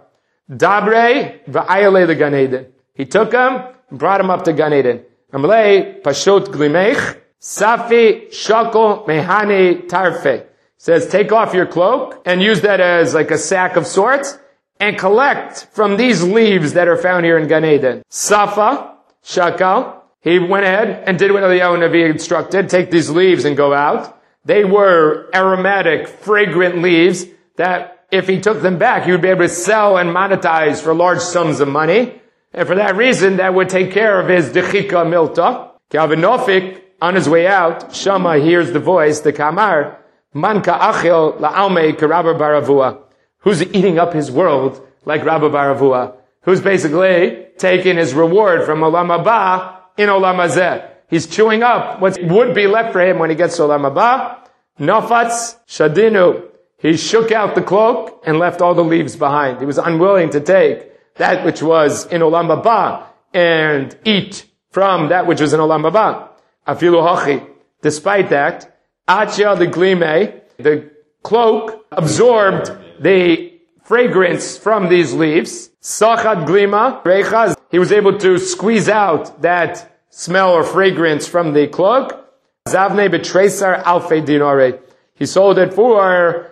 Dabre v'ayale the Gan Eden. He took him and brought him up to Gan Eden. Amalei pashot glimech, safi shakol mehani tarfe. Says, take off your cloak and use that as like a sack of sorts, and collect from these leaves that are found here in Gan Eden. Safa, shakal, he went ahead and did what Eliyahu Navi instructed, take these leaves and go out. They were aromatic, fragrant leaves that if he took them back, he would be able to sell and monetize for large sums of money. And for that reason, that would take care of his dechika milta. Kalvinofik, on his way out, Shama hears the voice, the kamar, man ka'achil la'almei k'Rabbi Baravua. Who's eating up his world like Rabbi Baravua, who's basically taking his reward from Olam Haba in Olam Hazeh. He's chewing up what would be left for him when he gets to Olam Haba. Nofatz Shadinu. He shook out the cloak and left all the leaves behind. He was unwilling to take that which was in Olam Haba and eat from that which was in Olam Haba. Afilu Hachi. Despite that, Achia the Glime, the cloak absorbed the fragrance from these leaves. Sachad glima reichaz. He was able to squeeze out that smell or fragrance from the cloak. Zavne betresar alfei dinare. He sold it for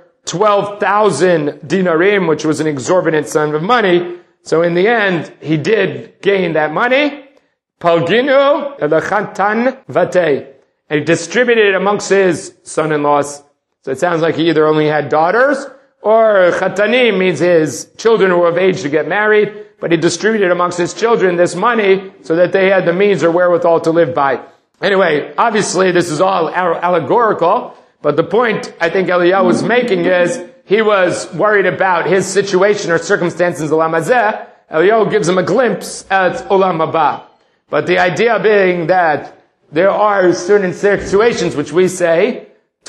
12,000 dinarim, which was an exorbitant sum of money. So in the end, he did gain that money. Palginu elachantan vate. And he distributed it amongst his son-in-laws. So it sounds like he either only had daughters, or chatanim means his children who were of age to get married, but he distributed amongst his children this money so that they had the means or wherewithal to live by. Anyway, obviously this is all allegorical, but the point I think Eliyahu was making is he was worried about his situation or circumstances in Olam Hazeh. Eliyahu gives him a glimpse at Olam Haba. But the idea being that there are certain situations which we say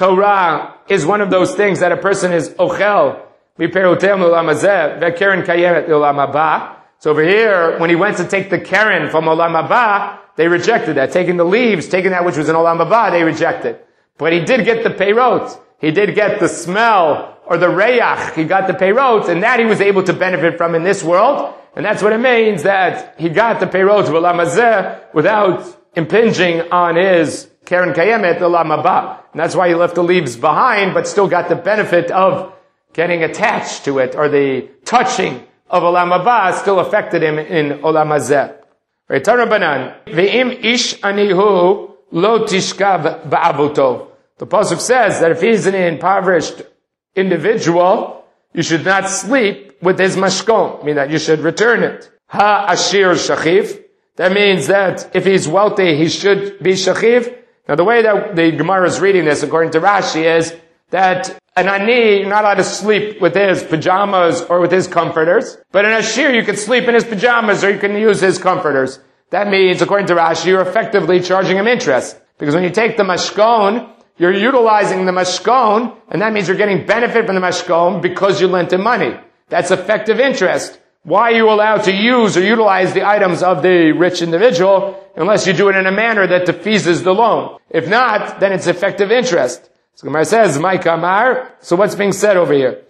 Torah is one of those things that a person is ochel miperutem l'olam hazeh ve'keren kayemet l'olam haba. So over here, when he went to take the keren from olam haba, they rejected that. Taking the leaves, taking that which was in olam haba, they rejected. But he did get the peirot. He did get the smell or the reyach. He got the peirot, and that he was able to benefit from in this world. And that's what it means that he got the peirot of olam hazeh without impinging on his keren kayemet l'olam haba. And that's why he left the leaves behind, but still got the benefit of getting attached to it, or the touching of Olam Haba still affected him in Olam Hazeh. Right, Tarabanan. Ve'im ish anihu lo tishkav ba'avoto. The pasuk says that if he's an impoverished individual, you should not sleep with his mashkon, meaning that you should return it. Ha ashir shachiv. That means that if he's wealthy, he should be shachiv. Now the way that the Gemara is reading this, according to Rashi, is that an ani, you're not allowed to sleep with his pajamas or with his comforters. But an ashir, you can sleep in his pajamas or you can use his comforters. That means, according to Rashi, you're effectively charging him interest. Because when you take the mashkon, you're utilizing the mashkon, and that means you're getting benefit from the mashkon because you lent him money. That's effective interest. Why are you allowed to use or utilize the items of the rich individual unless you do it in a manner that defeases the loan? If not, then it's effective interest. So Gemara says, "My kamar." So what's being said over here?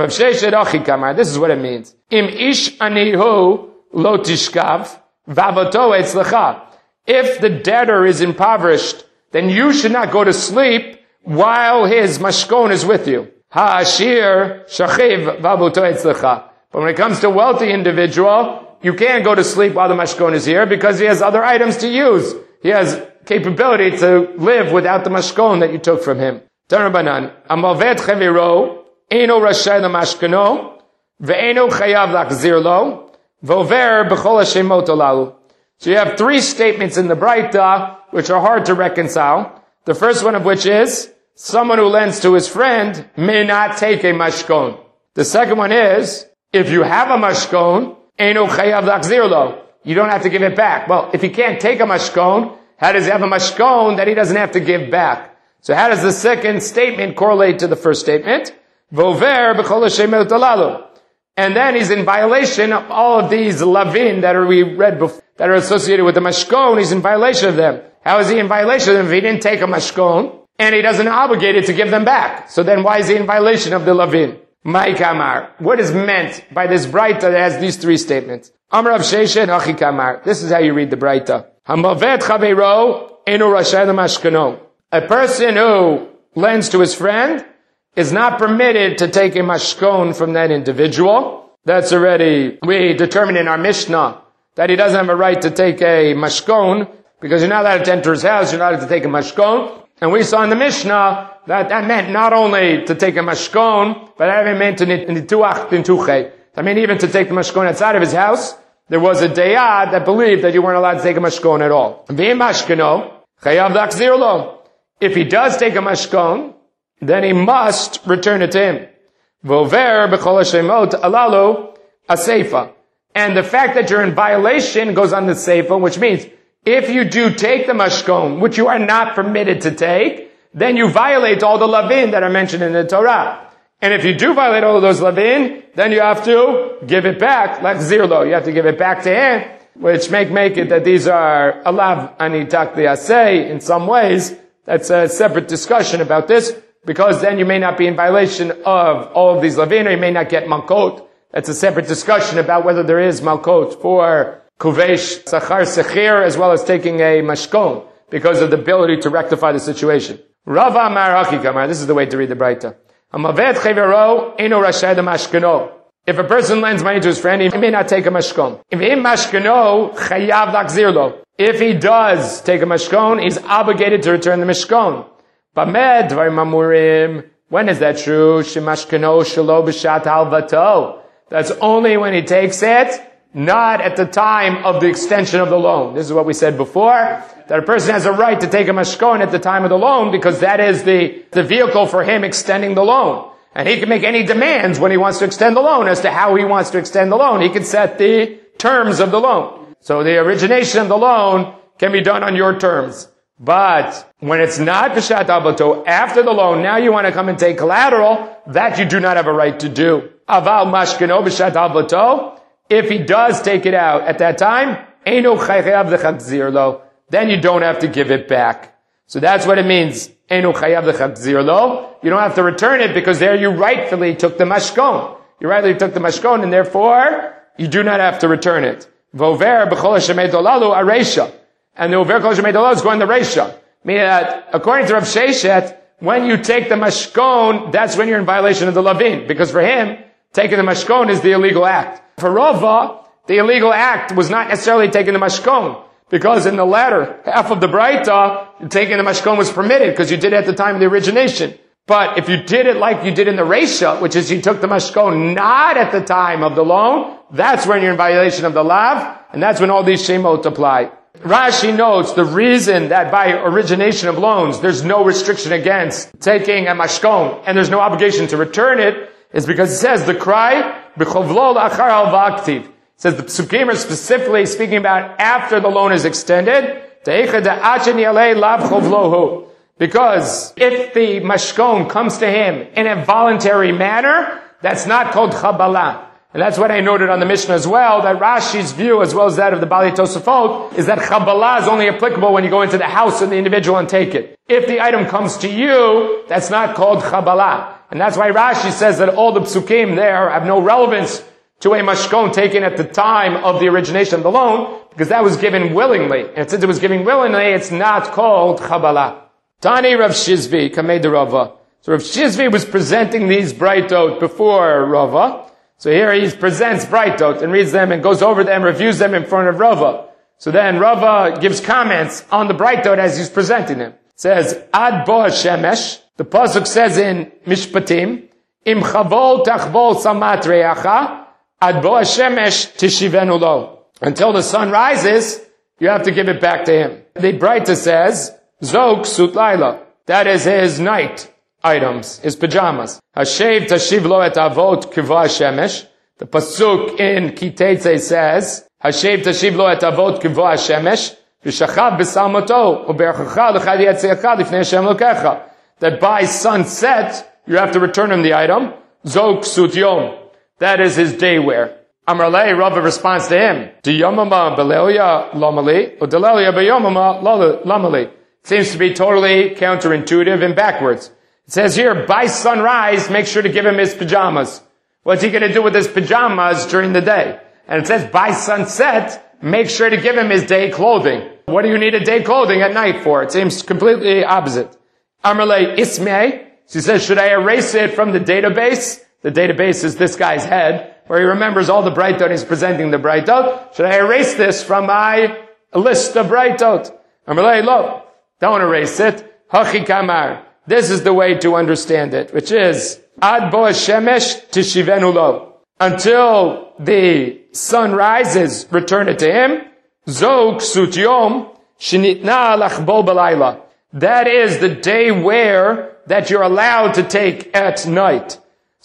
This is what it means. Im ish anihu lo tishkav vavoto etzlecha. If the debtor is impoverished, then you should not go to sleep while his mashkon is with you. Ha'ashir shachiv vavoto etzlecha. But when it comes to a wealthy individual, you can't go to sleep while the mashkon is here because he has other items to use. He has capability to live without the mashkon that you took from him. Tarabanan, amavet chaviro, eno rashay lamashkano, ve'eno chayav lachzir lo, Vover b'chol hashemot olalu. So you have three statements in the Braita which are hard to reconcile. The first one of which is, someone who lends to his friend may not take a mashkon. The second one is, if you have a mashkon, eino chayav lachzir lo. You don't have to give it back. Well, if he can't take a mashkon, how does he have a mashkon that he doesn't have to give back? So how does the second statement correlate to the first statement? Vover b'chol hashemot olalu. And then he's in violation of all of these lavin that we read before, that are associated with the mashkon. He's in violation of them. How is he in violation of them if he didn't take a mashkon and he doesn't obligated to give them back? So then why is he in violation of the lavin? Mai kamar. What is meant by this Braita that has these three statements? Amar Rav Sheshet Achi kamar. This is how you read the Braita. Hamavet chaveiro enu rashay lemashkano. A person who lends to his friend is not permitted to take a mashkon from that individual. That's already, we determined in our Mishnah that he doesn't have a right to take a mashkon because you're not allowed to enter his house, you're not allowed to take a mashkon. And we saw in the Mishnah that meant not only to take a mashkon, but that meant to nituach tintuche. I mean, even to take the mashkon outside of his house, there was a dayad that believed that you weren't allowed to take a mashkon at all. V'im mashkano, chayav lachzir lo. If he does take a mashkon, then he must return it to him. Vover b'chol hashemot alalu aseifa. And the fact that you're in violation goes on the seifa, which means if you do take the mashkon, which you are not permitted to take, then you violate all the lavin that are mentioned in the Torah. And if you do violate all of those lavin, then you have to give it back, like zirlo. You have to give it back to him, which make it that these are alav anitak liaseh in some ways. That's a separate discussion about this, because then you may not be in violation of all of these lavin, or you may not get malkot. That's a separate discussion about whether there is malkot for kuvesh sachar sechir, as well as taking a mashkon, because of the ability to rectify the situation. Rava Amar Achi kamar. This is the way to read the Braita. Hamavet chevero eino rashay lemashkano. If a person lends money to his friend, he may not take a mashkon. V'im mashkano chayav lachzir lo. If he does take a mashkon, he's obligated to return the mashkon. Bamed dvarim amurim. When is that true? Shemashkano shelo b'shat halvato. That's only when he takes it, not at the time of the extension of the loan. This is what we said before, that a person has a right to take a mashkon at the time of the loan, because that is the vehicle for him extending the loan. And he can make any demands when he wants to extend the loan as to how he wants to extend the loan. He can set the terms of the loan. So the origination of the loan can be done on your terms. But when it's not b'shat halvato, after the loan, now you want to come and take collateral, that you do not have a right to do. Aval mashkeno b'shat halvato, if he does take it out at that time, eino chayav lechachzir lo, then you don't have to give it back. So that's what it means. Eino chayav lechachzir lo. You don't have to return it because there you rightfully took the mashkon. You rightfully took the mashkon, and therefore you do not have to return it. Vover b'chol hashemei dolalu areisha. And the over kol hashemei dolalu is going to reisha. Meaning that according to Rav Sheshet, when you take the mashkon, that's when you're in violation of the lavin. Because for him, taking the mashkon is the illegal act. For Rava, the illegal act was not necessarily taking the mashkon, because in the latter half of the Braita, taking the mashkon was permitted because you did it at the time of the origination. But if you did it like you did in the Reisha, which is you took the mashkon not at the time of the loan, that's when you're in violation of the lav, and that's when all these shemot apply. Rashi notes the reason that by origination of loans there's no restriction against taking a mashkon and there's no obligation to return it is because it says the cry b'chovlo la'achar halva aktiv. It says the psukim are specifically speaking about after the loan is extended. Because if the mashkon comes to him in a voluntary manner, that's not called chabala. And that's what I noted on the Mishnah as well, that Rashi's view, as well as that of the Bali Tosafot, is that Chabbalah is only applicable when you go into the house of the individual and take it. If the item comes to you, that's not called Chabbalah. And that's why Rashi says that all the psukim there have no relevance to a mashkon taken at the time of the origination of the loan, because that was given willingly. And since it was given willingly, it's not called Chabbalah. Tani Rav Shizvi, Kamei de Rava. So Rav Shizvi was presenting these Braitot before Rava. So here he presents Braitot and reads them and goes over them, reviews them in front of Rava. So then Rava gives comments on the Braitot as he's presenting them. It says, Ad bo Shemesh. The pasuk says in Mishpatim, Im chavol tachbol samat reacha, Ad bo hashemesh tishivenu lo. Until the sun rises, you have to give it back to him. The Braita says, Zog sut laila. That is his night items, his pajamas. Hashev tashiv lo et avot kivo hashemesh. The pasuk in Kitetze says, Hashev tashiv lo et avot kivo hashemesh. V'shachav b'salmoto u'berchacha l'chad yetziacha lifnei Hashem lokecha. That by sunset, you have to return him the item. Zog ksut yom. That is his day wear. Amar lei, Rava responds to him, D'yomama belelia lomali, or delelia b'yomama lomali. It seems to be totally counterintuitive and backwards. It says here, by sunrise, make sure to give him his pajamas. What's he going to do with his pajamas during the day? And it says, by sunset, make sure to give him his day clothing. What do you need a day clothing at night for? It seems completely opposite. Amar lei ismei. She says, should I erase it from the database? The database is this guy's head, where he remembers all the Braitot and he's presenting the Braitot. Should I erase this from my list of Braitot? Amar lei lo. Don't erase it. Hachi kamar. This is the way to understand it, which is, Ad bo hashemesh tishivenu lo. Until the sun rises, return it to him. Zog ksut yom shenitna lachbol balayla. That is the day wear that you're allowed to take at night.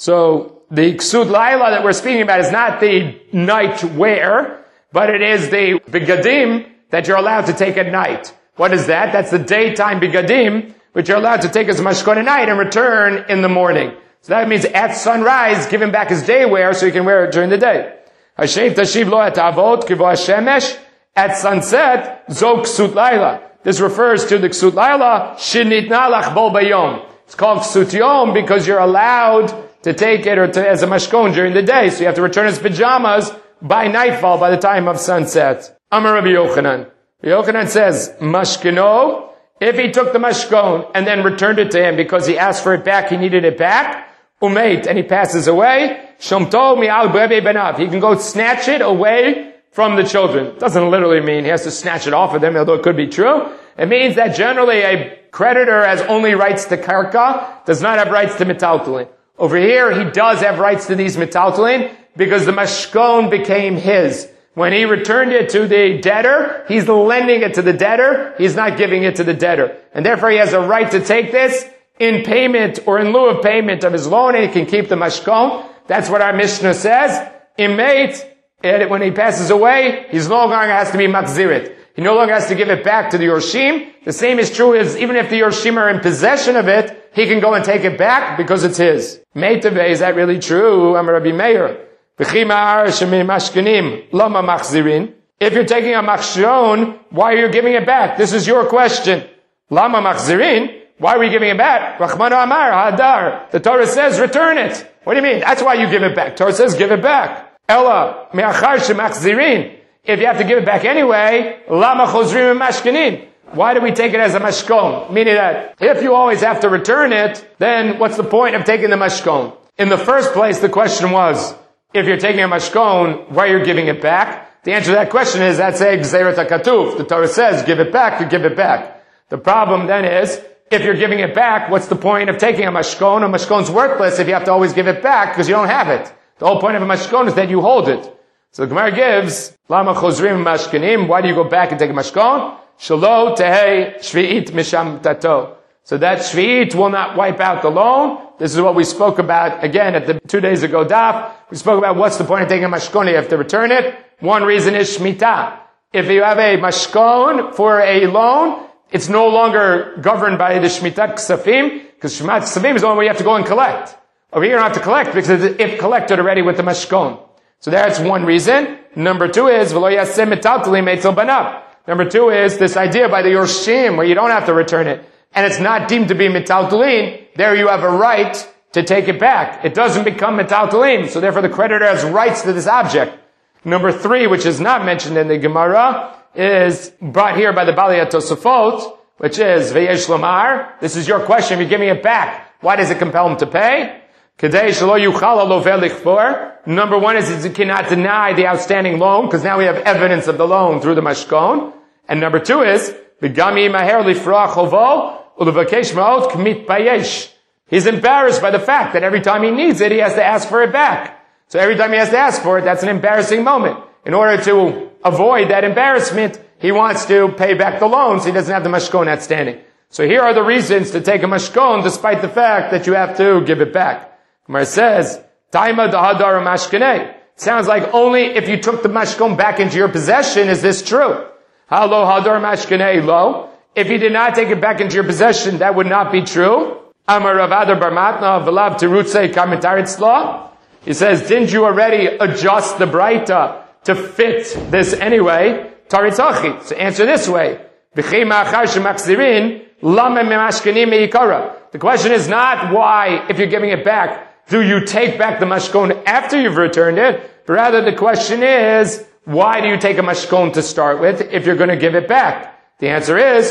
So the ksut laila that we're speaking about is not the night wear, but it is the bigadim that you're allowed to take at night. What is that? That's the daytime bigadim, which you're allowed to take as mashkon at night and return in the morning. So that means at sunrise, give him back his day wear so he can wear it during the day. Hashev tashiv lo et avot kivo hashemesh. At sunset, zog ksut laila. This refers to the ksut laila, shenitna lachbol bayom. It's called ksut yom because you're allowed to take it as a mashkon during the day. So you have to return his pajamas by nightfall, by the time of sunset. Amar Rabbi Yochanan. Rabbi Yochanan says, mashkeno, if he took the mashkon and then returned it to him because he asked for it back, he needed it back, umeit, and he passes away, shomto mi'al brebe benav. He can go snatch it away from the children. Doesn't literally mean he has to snatch it off of them, although it could be true. It means that generally a creditor has only rights to karka, does not have rights to metaltalin. Over here, he does have rights to these metaltalin because the mashkon became his. When he returned it to the debtor, he's lending it to the debtor, he's not giving it to the debtor. And therefore he has a right to take this in payment or in lieu of payment of his loan, and he can keep the mashkon. That's what our Mishnah says. Imate, when he passes away, he's no longer has to be machzirit. He no longer has to give it back to the Yorshim. The same is true as even if the Yorshim are in possession of it, he can go and take it back because it's his. Meitave, is that really true? I'm Rabbi Meir. If you're taking a machshon, why are you giving it back? This is your question. Lama machzirin? Why are we giving it back? Rachmana Amar, Hadar. The Torah says return it. What do you mean? That's why you give it back. Torah says give it back. Ella, me'achar shemachzirin. If you have to give it back anyway, lama chozrim mashkenin. Why do we take it as a mashkon? Meaning that if you always have to return it, then what's the point of taking the mashkon? In the first place, the question was, if you're taking a mashkon, why are you giving it back? The answer to that question is, that's a gzeirat hakatuv. The Torah says, give it back, you give it back. The problem then is, if you're giving it back, what's the point of taking a mashkon? A mashkon's worthless if you have to always give it back because you don't have it. The whole point of a mashkon is that you hold it. So the Gemara gives, Lama chozrim mashkenim, why do you go back and take a mashkon? Shalo tehei shvi'it misham tato. So that shvi'it will not wipe out the loan. This is what we spoke about, again, at the 2 days ago daf. We spoke about what's the point of taking a mashkon, you have to return it. One reason is shmita. If you have a mashkon for a loan, it's no longer governed by the shmitat ksafim, because shmitat ksafim is the one where you have to go and collect. Over here you don't have to collect, because it's collected already with the mashkon. So that's one reason. Number two is, v'lo yaseh metaltalin meitzil banav. Number two is this idea by the Yorshim, where you don't have to return it, and it's not deemed to be metaltalin. There you have a right to take it back. It doesn't become metaltalin, so therefore the creditor has rights to this object. Number three, which is not mentioned in the Gemara, is brought here by the Bali Tosafot, which is V'yesh Lomar. This is your question. If you're giving it back, why does it compel him to pay? Kadei shelo yuchal aloveh lichfor. Number one is he cannot deny the outstanding loan, because now we have evidence of the loan through the mashkon. And number two is B'gami maher lifrach chovo ulevakesh ma'ot k'mit payesh. He's embarrassed by the fact that every time he needs it, he has to ask for it back. So every time he has to ask for it, that's an embarrassing moment. In order to avoid that embarrassment, he wants to pay back the loan so he doesn't have the mashkon outstanding. So here are the reasons to take a mashkon despite the fact that you have to give it back. Gemara says, Taima dahadar mashkaneh. Sounds like only if you took the mashkon back into your possession is this true. Halo hadar mashkaneh lo. If you did not take it back into your possession, that would not be true. Amar Rav Adar bar Matna v'lav terutze kamitaritz law. He says, didn't you already adjust the Braita to fit this anyway? Taritzachi. So answer this way. The question is not why, if you're giving it back, do you take back the mashkon after you've returned it? But rather the question is, why do you take a mashkon to start with if you're going to give it back? The answer is,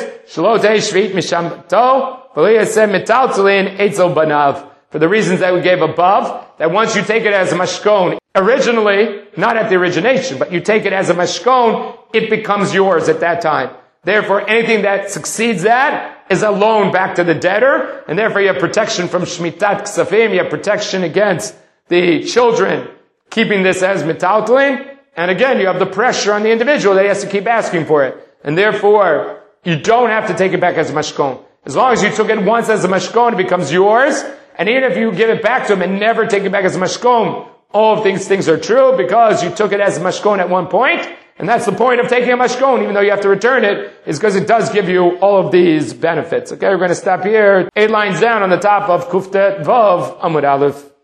for the reasons that we gave above, that once you take it as a mashkon, originally, not at the origination, but you take it as a mashkon, it becomes yours at that time. Therefore, anything that succeeds that is a loan back to the debtor, and therefore you have protection from shmitat ksafim, you have protection against the children keeping this as metaltalin, and again, you have the pressure on the individual that he has to keep asking for it. And therefore, you don't have to take it back as a mashkon. As long as you took it once as a mashkon, it becomes yours, and even if you give it back to him and never take it back as a mashkon, all of these things are true because you took it as a mashkon at one point, and that's the point of taking a mashkon, even though you have to return it, is because it does give you all of these benefits. Okay, we're going to stop here. 8 lines down on the top of Kuftet Vav Amud Aleph.